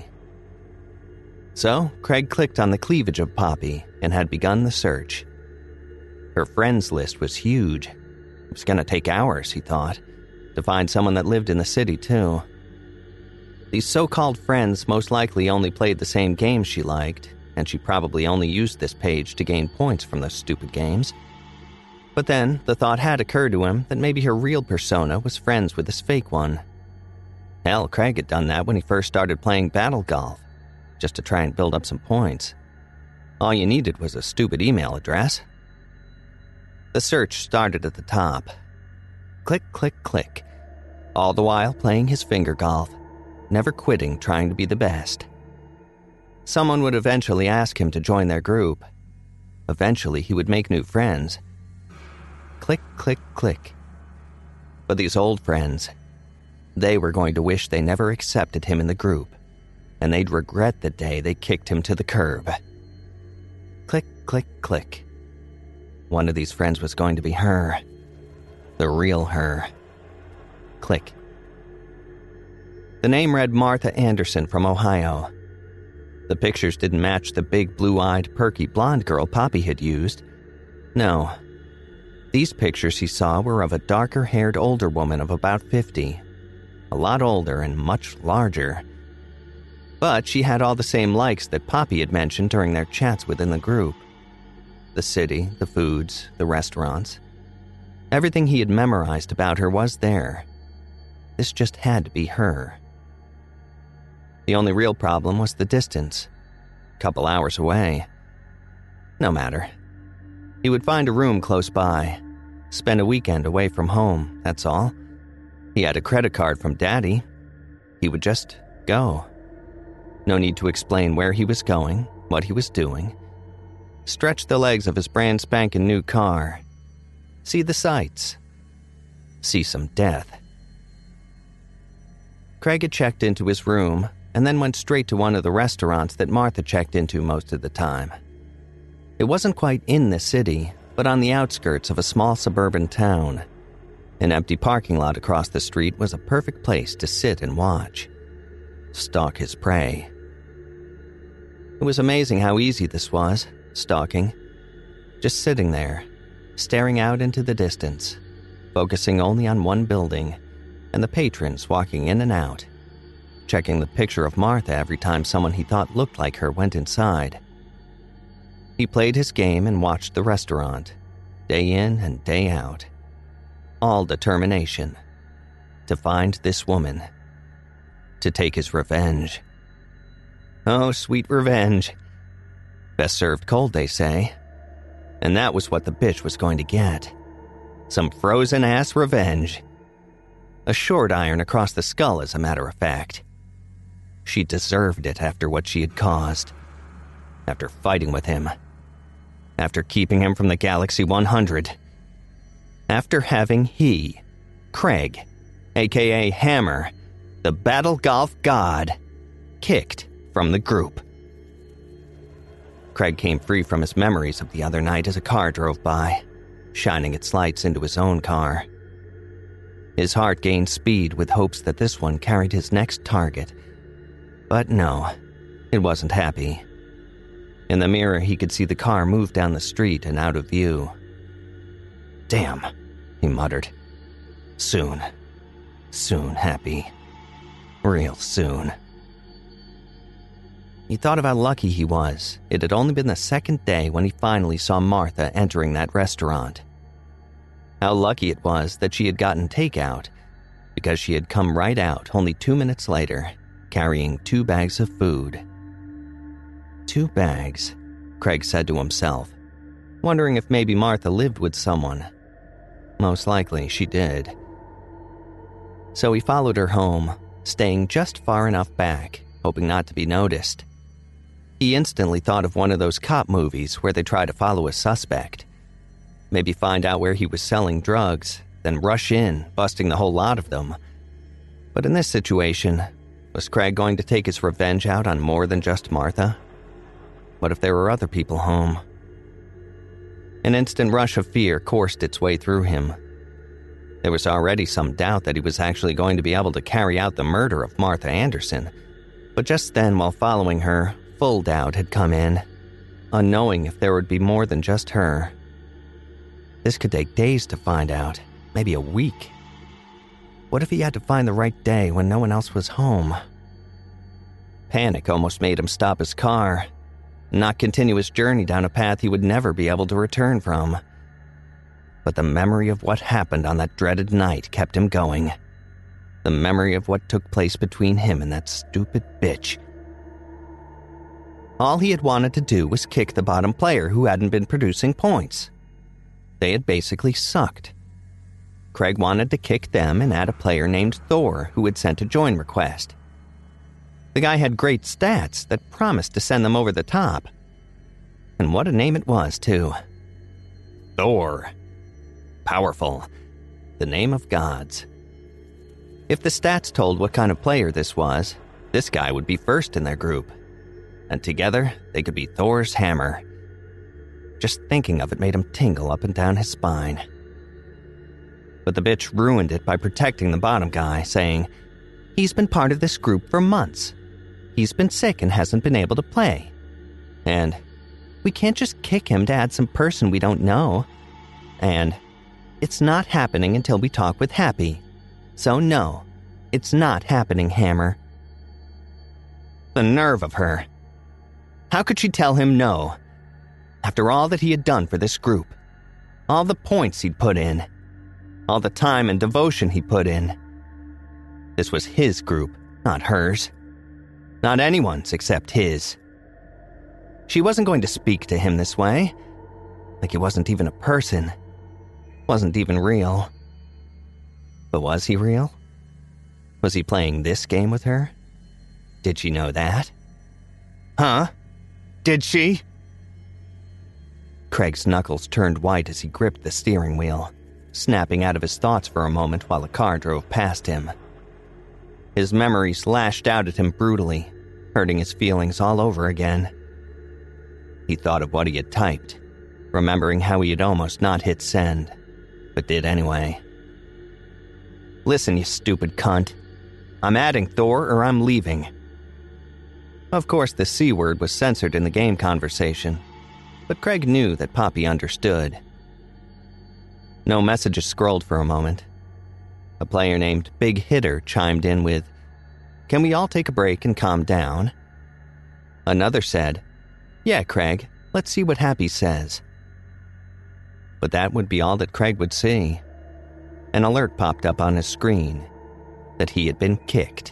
So, Craig clicked on the cleavage of Poppy and had begun the search. Her friends list was huge. It was going to take hours, he thought, to find someone that lived in the city, too. These so-called friends most likely only played the same games she liked, and she probably only used this page to gain points from those stupid games. But then, the thought had occurred to him that maybe her real persona was friends with this fake one. Hell, Craig had done that when he first started playing Battle Golf, just to try and build up some points. All you needed was a stupid email address. The search started at the top. Click, click, click. All the while playing his finger golf, never quitting trying to be the best. Someone would eventually ask him to join their group. Eventually, he would make new friends. Click, click, click. But these old friends, they were going to wish they never accepted him in the group, and they'd regret the day they kicked him to the curb. Click, click, click. One of these friends was going to be her. The real her. Click. The name read Martha Anderson from Ohio. The pictures didn't match the big blue-eyed, perky blonde girl Poppy had used. No. These pictures he saw were of a darker-haired older woman of about fifty. A lot older and much larger. But she had all the same likes that Poppy had mentioned during their chats within the group. The city, the foods, the restaurants. Everything he had memorized about her was there. This just had to be her. The only real problem was the distance. A couple hours away. No matter. He would find a room close by. Spend a weekend away from home, that's all. He had a credit card from Daddy. He would just go. No need to explain where he was going, what he was doing. Stretch the legs of his brand spanking new car. See the sights. See some death. Craig had checked into his room and then went straight to one of the restaurants that Martha checked into most of the time. It wasn't quite in the city, but on the outskirts of a small suburban town. An empty parking lot across the street was a perfect place to sit and watch. Stalk his prey. It was amazing how easy this was, stalking. Just sitting there, staring out into the distance, focusing only on one building, and the patrons walking in and out, checking the picture of Martha every time someone he thought looked like her went inside. He played his game and watched the restaurant, day in and day out. All determination. To find this woman. To take his revenge. Oh, sweet revenge. Best served cold, they say. And that was what the bitch was going to get. Some frozen-ass revenge. A short iron across the skull, as a matter of fact. She deserved it after what she had caused. After fighting with him. After keeping him from the Galaxy one hundred. After having he, Craig, aka Hammer, the Battle Golf God, kicked from the group. Craig came free from his memories of the other night as a car drove by, shining its lights into his own car. His heart gained speed with hopes that this one carried his next target. But no, it wasn't Happy. In the mirror, he could see the car move down the street and out of view. Damn, he muttered. Soon. Soon, Happy. Real soon. He thought of how lucky he was. It had only been the second day when he finally saw Martha entering that restaurant. How lucky it was that she had gotten takeout, because she had come right out only two minutes later, carrying two bags of food. Two bags, Craig said to himself, wondering if maybe Martha lived with someone. Most likely she did. So he followed her home, staying just far enough back, hoping not to be noticed. He instantly thought of one of those cop movies where they try to follow a suspect. Maybe find out where he was selling drugs, then rush in, busting the whole lot of them. But in this situation, was Craig going to take his revenge out on more than just Martha? What if there were other people home? An instant rush of fear coursed its way through him. There was already some doubt that he was actually going to be able to carry out the murder of Martha Anderson. But just then, while following her, full doubt had come in, unknowing if there would be more than just her. This could take days to find out, maybe a week. What if he had to find the right day when no one else was home? Panic almost made him stop his car, not continue his journey down a path he would never be able to return from. But the memory of what happened on that dreaded night kept him going. The memory of what took place between him and that stupid bitch. All he had wanted to do was kick the bottom player who hadn't been producing points. They had basically sucked. Craig wanted to kick them and add a player named Thor who had sent a join request. The guy had great stats that promised to send them over the top. And what a name it was, too. Thor. Powerful. The name of gods. If the stats told what kind of player this was, this guy would be first in their group. And together, they could be Thor's hammer. Just thinking of it made him tingle up and down his spine. But the bitch ruined it by protecting the bottom guy, saying, "He's been part of this group for months. He's been sick and hasn't been able to play. And we can't just kick him to add some person we don't know. And it's not happening until we talk with Happy. So no, it's not happening, Hammer." The nerve of her. How could she tell him no? After all that he had done for this group, all the points he'd put in, all the time and devotion he put in. This was his group, not hers. Not anyone's except his. She wasn't going to speak to him this way. Like he wasn't even a person. Wasn't even real. But was he real? Was he playing this game with her? Did she know that? Huh? Did she? Craig's knuckles turned white as he gripped the steering wheel, snapping out of his thoughts for a moment while a car drove past him. His memories lashed out at him brutally, hurting his feelings all over again. He thought of what he had typed, remembering how he had almost not hit send, but did anyway. "Listen, you stupid cunt. I'm adding Thor or I'm leaving." Of course, the C word was censored in the game conversation, but Craig knew that Poppy understood. No messages scrolled for a moment. A player named Big Hitter chimed in with, "Can we all take a break and calm down?" Another said, "Yeah, Craig, let's see what Happy says." But that would be all that Craig would see. An alert popped up on his screen that he had been kicked.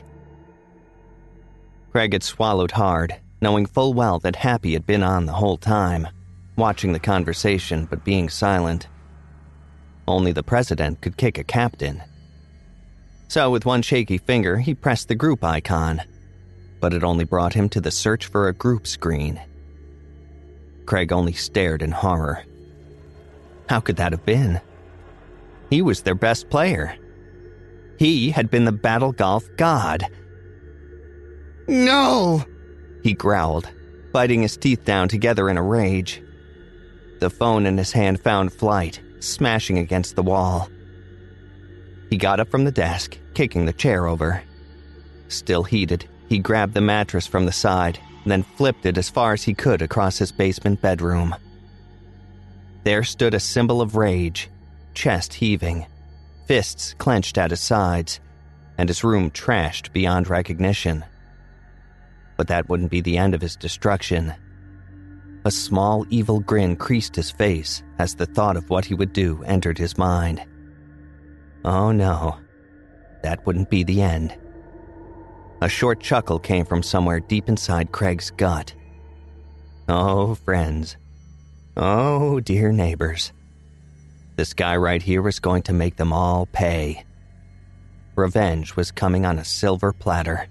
Craig had swallowed hard, knowing full well that Happy had been on the whole time, watching the conversation but being silent. Only the president could kick a captain. So with one shaky finger, he pressed the group icon, but it only brought him to the search for a group screen. Craig only stared in horror. How could that have been? He was their best player. He had been the Battle Golf god. "No!" he growled, biting his teeth down together in a rage. The phone in his hand found flight, smashing against the wall. He got up from the desk, kicking the chair over. Still heated, he grabbed the mattress from the side, then flipped it as far as he could across his basement bedroom. There stood a symbol of rage, chest heaving, fists clenched at his sides, and his room trashed beyond recognition. But that wouldn't be the end of his destruction. A small, evil grin creased his face as the thought of what he would do entered his mind. Oh no, that wouldn't be the end. A short chuckle came from somewhere deep inside Craig's gut. Oh, friends. Oh, dear neighbors. This guy right here was going to make them all pay. Revenge was coming on a silver platter.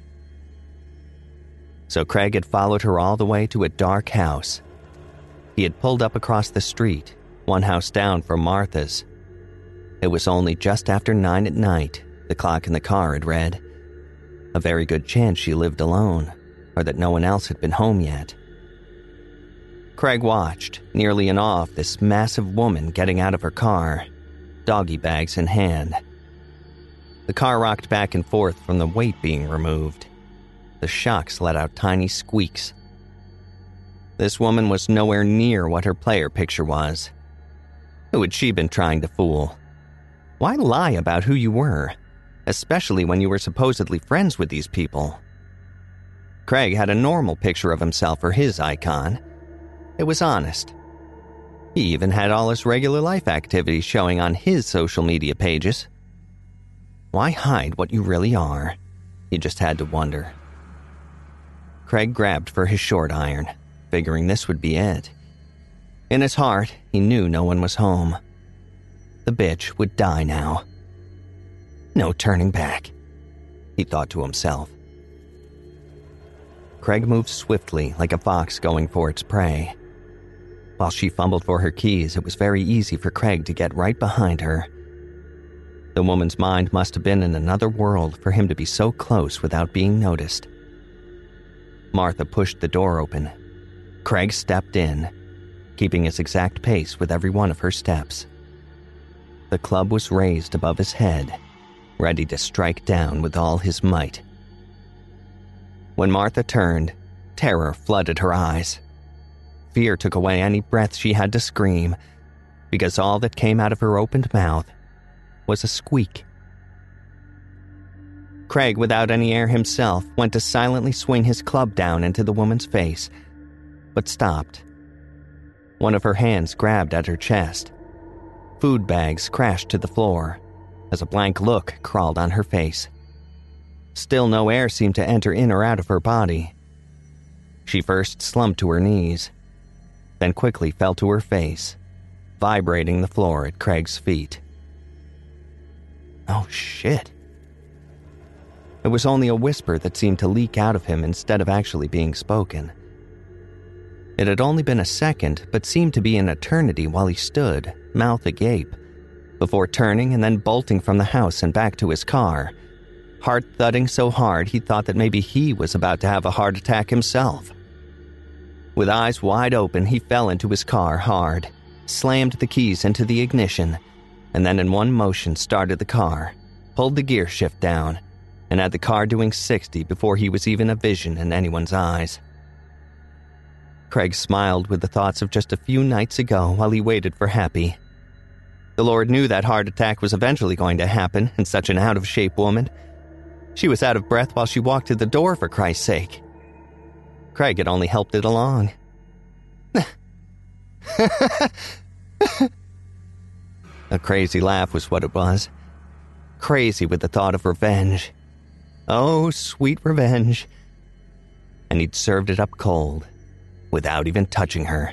So Craig had followed her all the way to a dark house. He had pulled up across the street, one house down from Martha's. It was only just after nine at night, the clock in the car had read. A very good chance she lived alone, or that no one else had been home yet. Craig watched, nearly in awe of this massive woman getting out of her car, doggy bags in hand. The car rocked back and forth from the weight being removed. The shocks let out tiny squeaks. This woman was nowhere near what her player picture was. Who had she been trying to fool? Why lie about who you were, especially when you were supposedly friends with these people? Craig had a normal picture of himself for his icon. It was honest. He even had all his regular life activities showing on his social media pages. Why hide what you really are? He just had to wonder. Craig grabbed for his short iron, figuring this would be it. In his heart, he knew no one was home. The bitch would die now. No turning back, he thought to himself. Craig moved swiftly like a fox going for its prey. While she fumbled for her keys, it was very easy for Craig to get right behind her. The woman's mind must have been in another world for him to be so close without being noticed. Martha pushed the door open. Craig stepped in, keeping his exact pace with every one of her steps. The club was raised above his head, ready to strike down with all his might. When Martha turned, terror flooded her eyes. Fear took away any breath she had to scream, because all that came out of her opened mouth was a squeak. Craig, without any air himself, went to silently swing his club down into the woman's face, but stopped. One of her hands grabbed at her chest. Food bags crashed to the floor as a blank look crawled on her face. Still no air seemed to enter in or out of her body. She first slumped to her knees, then quickly fell to her face, vibrating the floor at Craig's feet. Oh shit. It was only a whisper that seemed to leak out of him instead of actually being spoken. It had only been a second, but seemed to be an eternity while he stood, mouth agape, before turning and then bolting from the house and back to his car, heart thudding so hard he thought that maybe he was about to have a heart attack himself. With eyes wide open, he fell into his car hard, slammed the keys into the ignition, and then in one motion started the car, pulled the gear shift down, and had the car doing sixty before he was even a vision in anyone's eyes. Craig smiled with the thoughts of just a few nights ago while he waited for Happy. The Lord knew that heart attack was eventually going to happen in such an out-of-shape woman. She was out of breath while she walked to the door, for Christ's sake. Craig had only helped it along. A crazy laugh was what it was. Crazy with the thought of revenge. Oh, sweet revenge. And he'd served it up cold, without even touching her.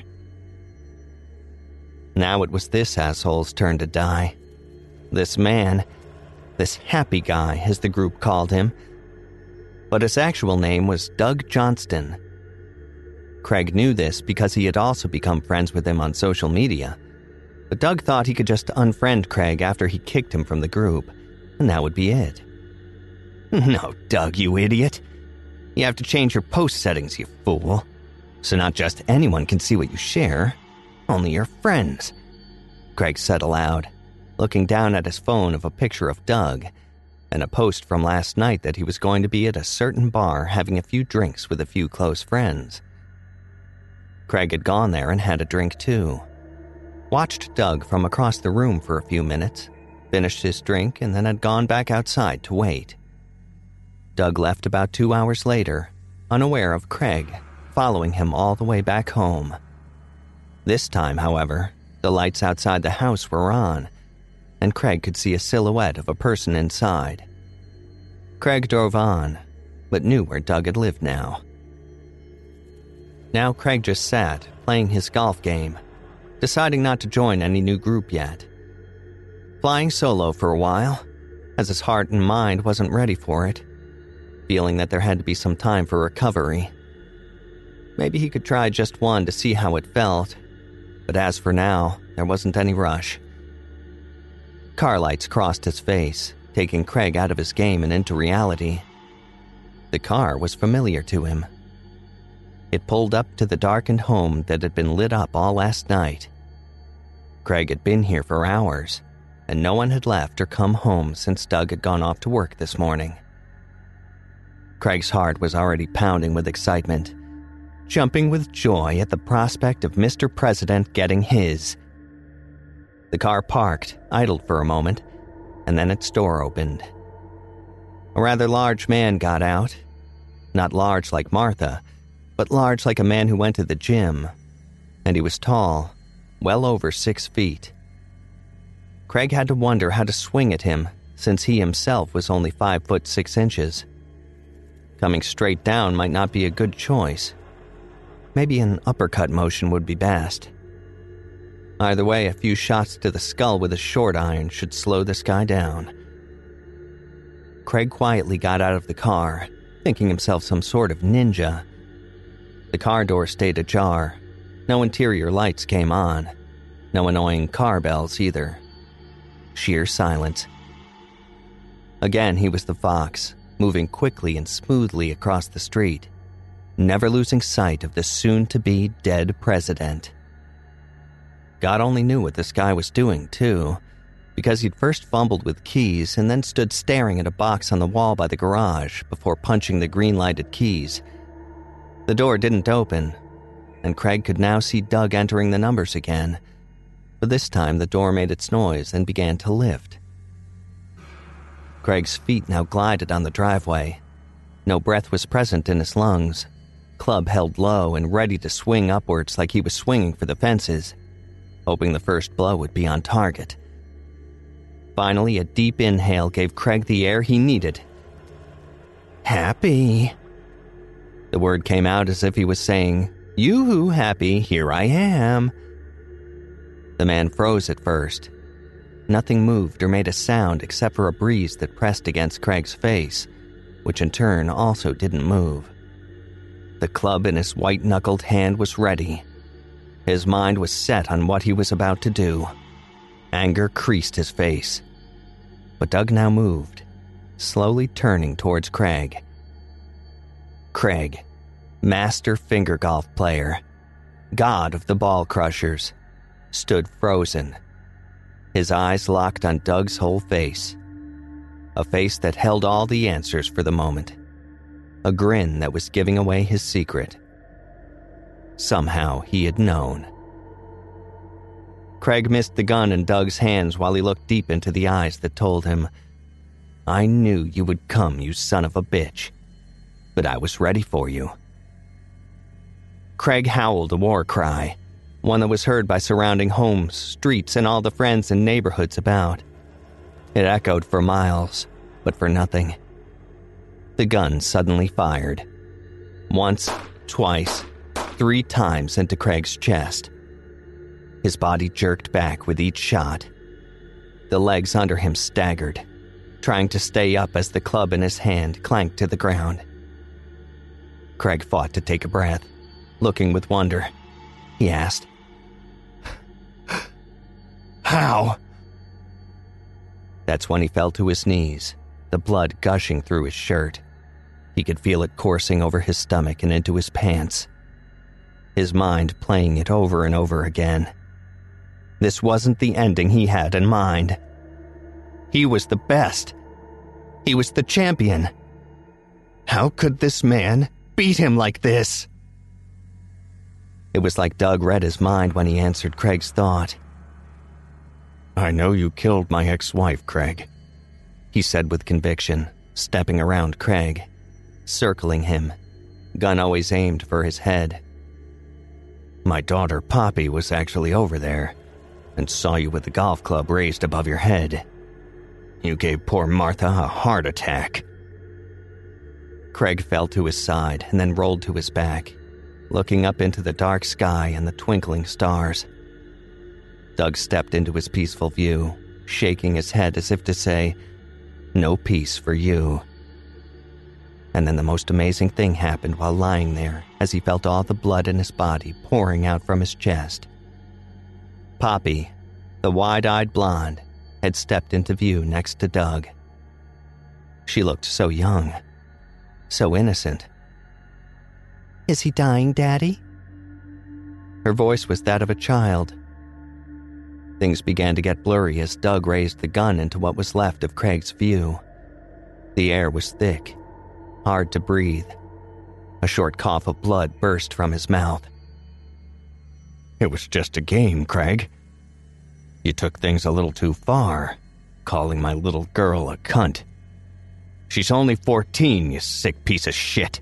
Now it was this asshole's turn to die. This man, this Happy guy, as the group called him. But his actual name was Doug Johnston. Craig knew this because he had also become friends with him on social media. But Doug thought he could just unfriend Craig after he kicked him from the group, and that would be it. No, Doug, you idiot. You have to change your post settings, you fool. So not just anyone can see what you share, only your friends, Craig said aloud, looking down at his phone of a picture of Doug and a post from last night that he was going to be at a certain bar having a few drinks with a few close friends. Craig had gone there and had a drink too. Watched Doug from across the room for a few minutes, finished his drink, and then had gone back outside to wait. Doug left about two hours later, unaware of Craig following him all the way back home. This time, however, the lights outside the house were on, and Craig could see a silhouette of a person inside. Craig drove on, but knew where Doug had lived now. Now Craig just sat, playing his golf game, deciding not to join any new group yet. Flying solo for a while, as his heart and mind wasn't ready for it, feeling that there had to be some time for recovery. Maybe he could try just one to see how it felt, but as for now, there wasn't any rush. Car lights crossed his face, taking Craig out of his game and into reality. The car was familiar to him. It pulled up to the darkened home that had been lit up all last night. Craig had been here for hours, and no one had left or come home since Doug had gone off to work this morning. Craig's heart was already pounding with excitement, jumping with joy at the prospect of Mister President getting his. The car parked, idled for a moment, and then its door opened. A rather large man got out. Not large like Martha, but large like a man who went to the gym. And he was tall, well over six feet. Craig had to wonder how to swing at him, since he himself was only five foot six inches. Coming straight down might not be a good choice. Maybe an uppercut motion would be best. Either way, a few shots to the skull with a short iron should slow this guy down. Craig quietly got out of the car, thinking himself some sort of ninja. The car door stayed ajar. No interior lights came on. No annoying car bells either. Sheer silence. Again, he was the fox, moving quickly and smoothly across the street, never losing sight of the soon-to-be dead president. God only knew what this guy was doing, too, because he'd first fumbled with keys and then stood staring at a box on the wall by the garage before punching the green-lighted keys. The door didn't open, and Craig could now see Doug entering the numbers again, but this time the door made its noise and began to lift. Craig's feet now glided on the driveway. No breath was present in his lungs. Club held low and ready to swing upwards like he was swinging for the fences, hoping the first blow would be on target. Finally, a deep inhale gave Craig the air he needed. Happy. The word came out as if he was saying, "Yoo-hoo, Happy, here I am." The man froze at first. Nothing moved or made a sound except for a breeze that pressed against Craig's face, which in turn also didn't move. The club in his white-knuckled hand was ready. His mind was set on what he was about to do. Anger creased his face. But Doug now moved, slowly turning towards Craig. Craig, master finger golf player, god of the ball crushers, stood frozen. His eyes locked on Doug's whole face. A face that held all the answers for the moment. A grin that was giving away his secret. Somehow he had known. Craig missed the gun in Doug's hands while he looked deep into the eyes that told him, "I knew you would come, you son of a bitch. But I was ready for you." Craig howled a war cry, one that was heard by surrounding homes, streets, and all the friends and neighborhoods about. It echoed for miles, but for nothing. The gun suddenly fired. Once, twice, three times into Craig's chest. His body jerked back with each shot. The legs under him staggered, trying to stay up as the club in his hand clanked to the ground. Craig fought to take a breath, looking with wonder. He asked, "How?" That's when he fell to his knees, the blood gushing through his shirt. He could feel it coursing over his stomach and into his pants. his mind playing it over and over again. This wasn't the ending he had in mind. He was the best. He was the champion. How could this man beat him like this? It was like Doug read his mind when he answered Craig's thought. "I know you killed my ex-wife, Craig," he said with conviction, stepping around Craig, circling him, gun always aimed for his head. "My daughter Poppy was actually over there and saw you with the golf club raised above your head. You gave poor Martha a heart attack." Craig fell to his side and then rolled to his back, looking up into the dark sky and the twinkling stars. Doug stepped into his peaceful view, shaking his head as if to say, "No peace for you." And then the most amazing thing happened while lying there, as he felt all the blood in his body pouring out from his chest. Poppy, the wide-eyed blonde, had stepped into view next to Doug. She looked so young, so innocent. "Is he dying, Daddy?" Her voice was that of a child. Things began to get blurry as Doug raised the gun into what was left of Craig's view. The air was thick, hard to breathe. A short cough of blood burst from his mouth. "It was just a game, Craig. You took things a little too far, calling my little girl a cunt. She's only fourteen, you sick piece of shit."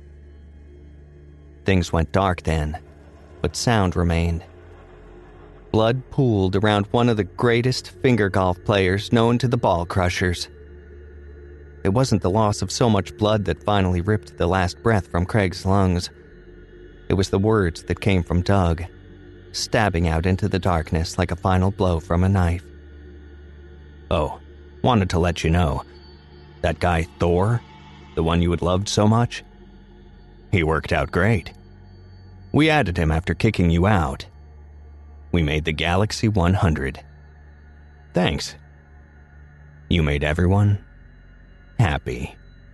Things went dark then, but sound remained. Blood pooled around one of the greatest finger golf players known to the ball crushers. It wasn't the loss of so much blood that finally ripped the last breath from Craig's lungs. It was the words that came from Doug, stabbing out into the darkness like a final blow from a knife. "Oh, wanted to let you know. That guy Thor, the one you had loved so much, he worked out great. We added him after kicking you out. We made the Galaxy one hundred. Thanks. You made everyone happy."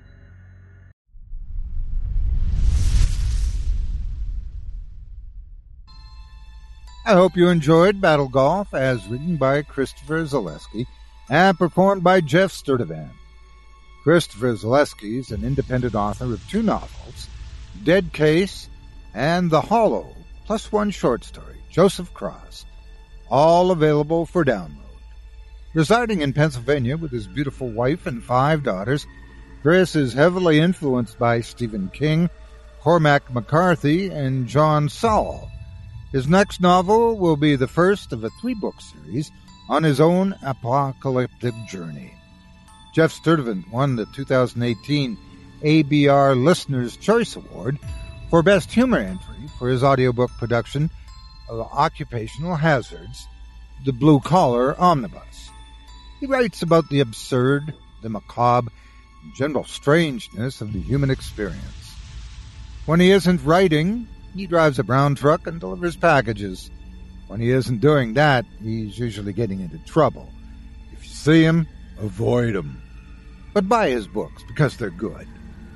I hope you enjoyed Battle Golf as written by Christopher Zaleski and performed by Jeff Sturdivant. Christopher Zaleski is an independent author of two novels, Dead Case and The Hollow, plus one short story, Joseph Cross, all available for download. Residing in Pennsylvania with his beautiful wife and five daughters, Chris is heavily influenced by Stephen King, Cormac McCarthy, and John Saul. His next novel will be the first of a three-book series on his own apocalyptic journey. Jeff Sturdivant won the two thousand eighteen A B R Listener's Choice Award for Best Humor Entry for his audiobook production of Occupational Hazards, The Blue Collar Omnibus. He writes about the absurd, the macabre, and general strangeness of the human experience. When he isn't writing, he drives a brown truck and delivers packages. When he isn't doing that, he's usually getting into trouble. If you see him, avoid him. But buy his books, because they're good.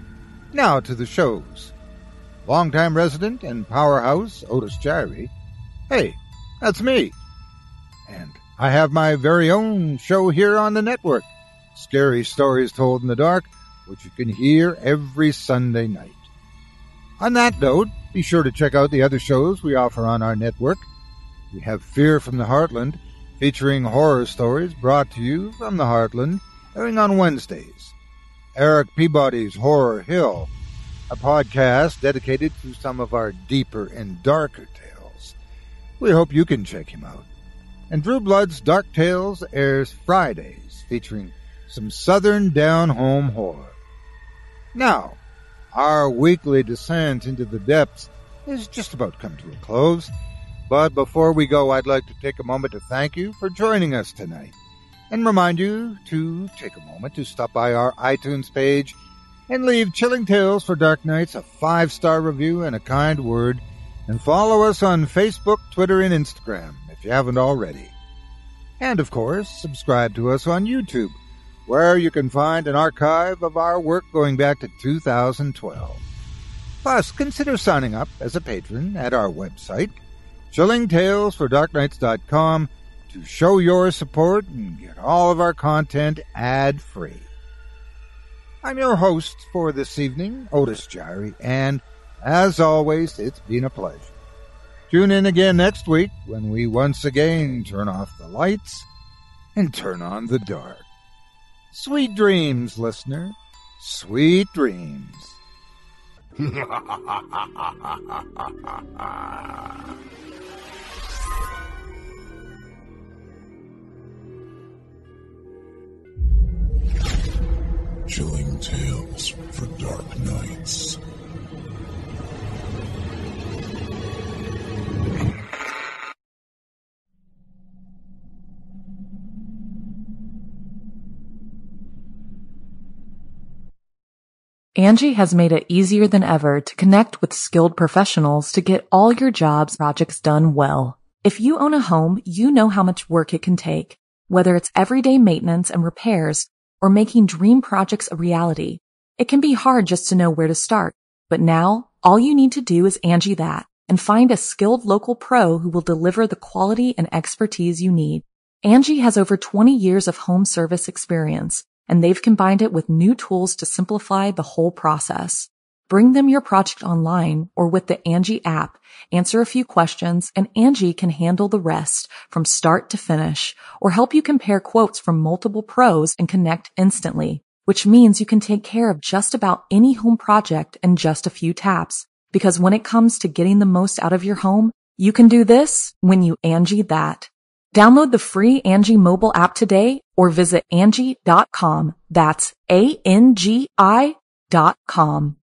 Now to the shows. Longtime resident and powerhouse Otis Jiry. Hey, that's me. And I have my very own show here on the network, Scary Stories Told in the Dark, which you can hear every Sunday night. On that note, be sure to check out the other shows we offer on our network. We have Fear from the Heartland, featuring horror stories brought to you from the Heartland, airing on Wednesdays. Eric Peabody's Horror Hill, a podcast dedicated to some of our deeper and darker tales. We hope you can check him out. And Drew Blood's Dark Tales airs Fridays, featuring some southern down-home horror. Now, our weekly descent into the depths is just about come to a close. But before we go, I'd like to take a moment to thank you for joining us tonight, and remind you to take a moment to stop by our iTunes page and leave Chilling Tales for Dark Nights a five-star review and a kind word, and follow us on Facebook, Twitter, and Instagram if you haven't already. And, of course, subscribe to us on YouTube, where you can find an archive of our work going back to two thousand twelve. Plus, consider signing up as a patron at our website, chilling tales for dark nights dot com, to show your support and get all of our content ad-free. I'm your host for this evening, Otis Jari, and as always, it's been a pleasure. Tune in again next week when we once again turn off the lights and turn on the dark. Sweet dreams, listener. Sweet dreams. Chilling tales for dark nights. Angie has made it easier than ever to connect with skilled professionals to get all your jobs projects done well. If you own a home, you know how much work it can take, whether it's everyday maintenance and repairs or making dream projects a reality. It can be hard just to know where to start, but now all you need to do is Angie that and find a skilled local pro who will deliver the quality and expertise you need. Angie has over twenty years of home service experience, and they've combined it with new tools to simplify the whole process. Bring them your project online or with the Angie app, answer a few questions, and Angie can handle the rest from start to finish, or help you compare quotes from multiple pros and connect instantly, which means you can take care of just about any home project in just a few taps. Because when it comes to getting the most out of your home, you can do this when you Angie that. Download the free Angie mobile app today or visit Angie dot com. That's A N G I dot com.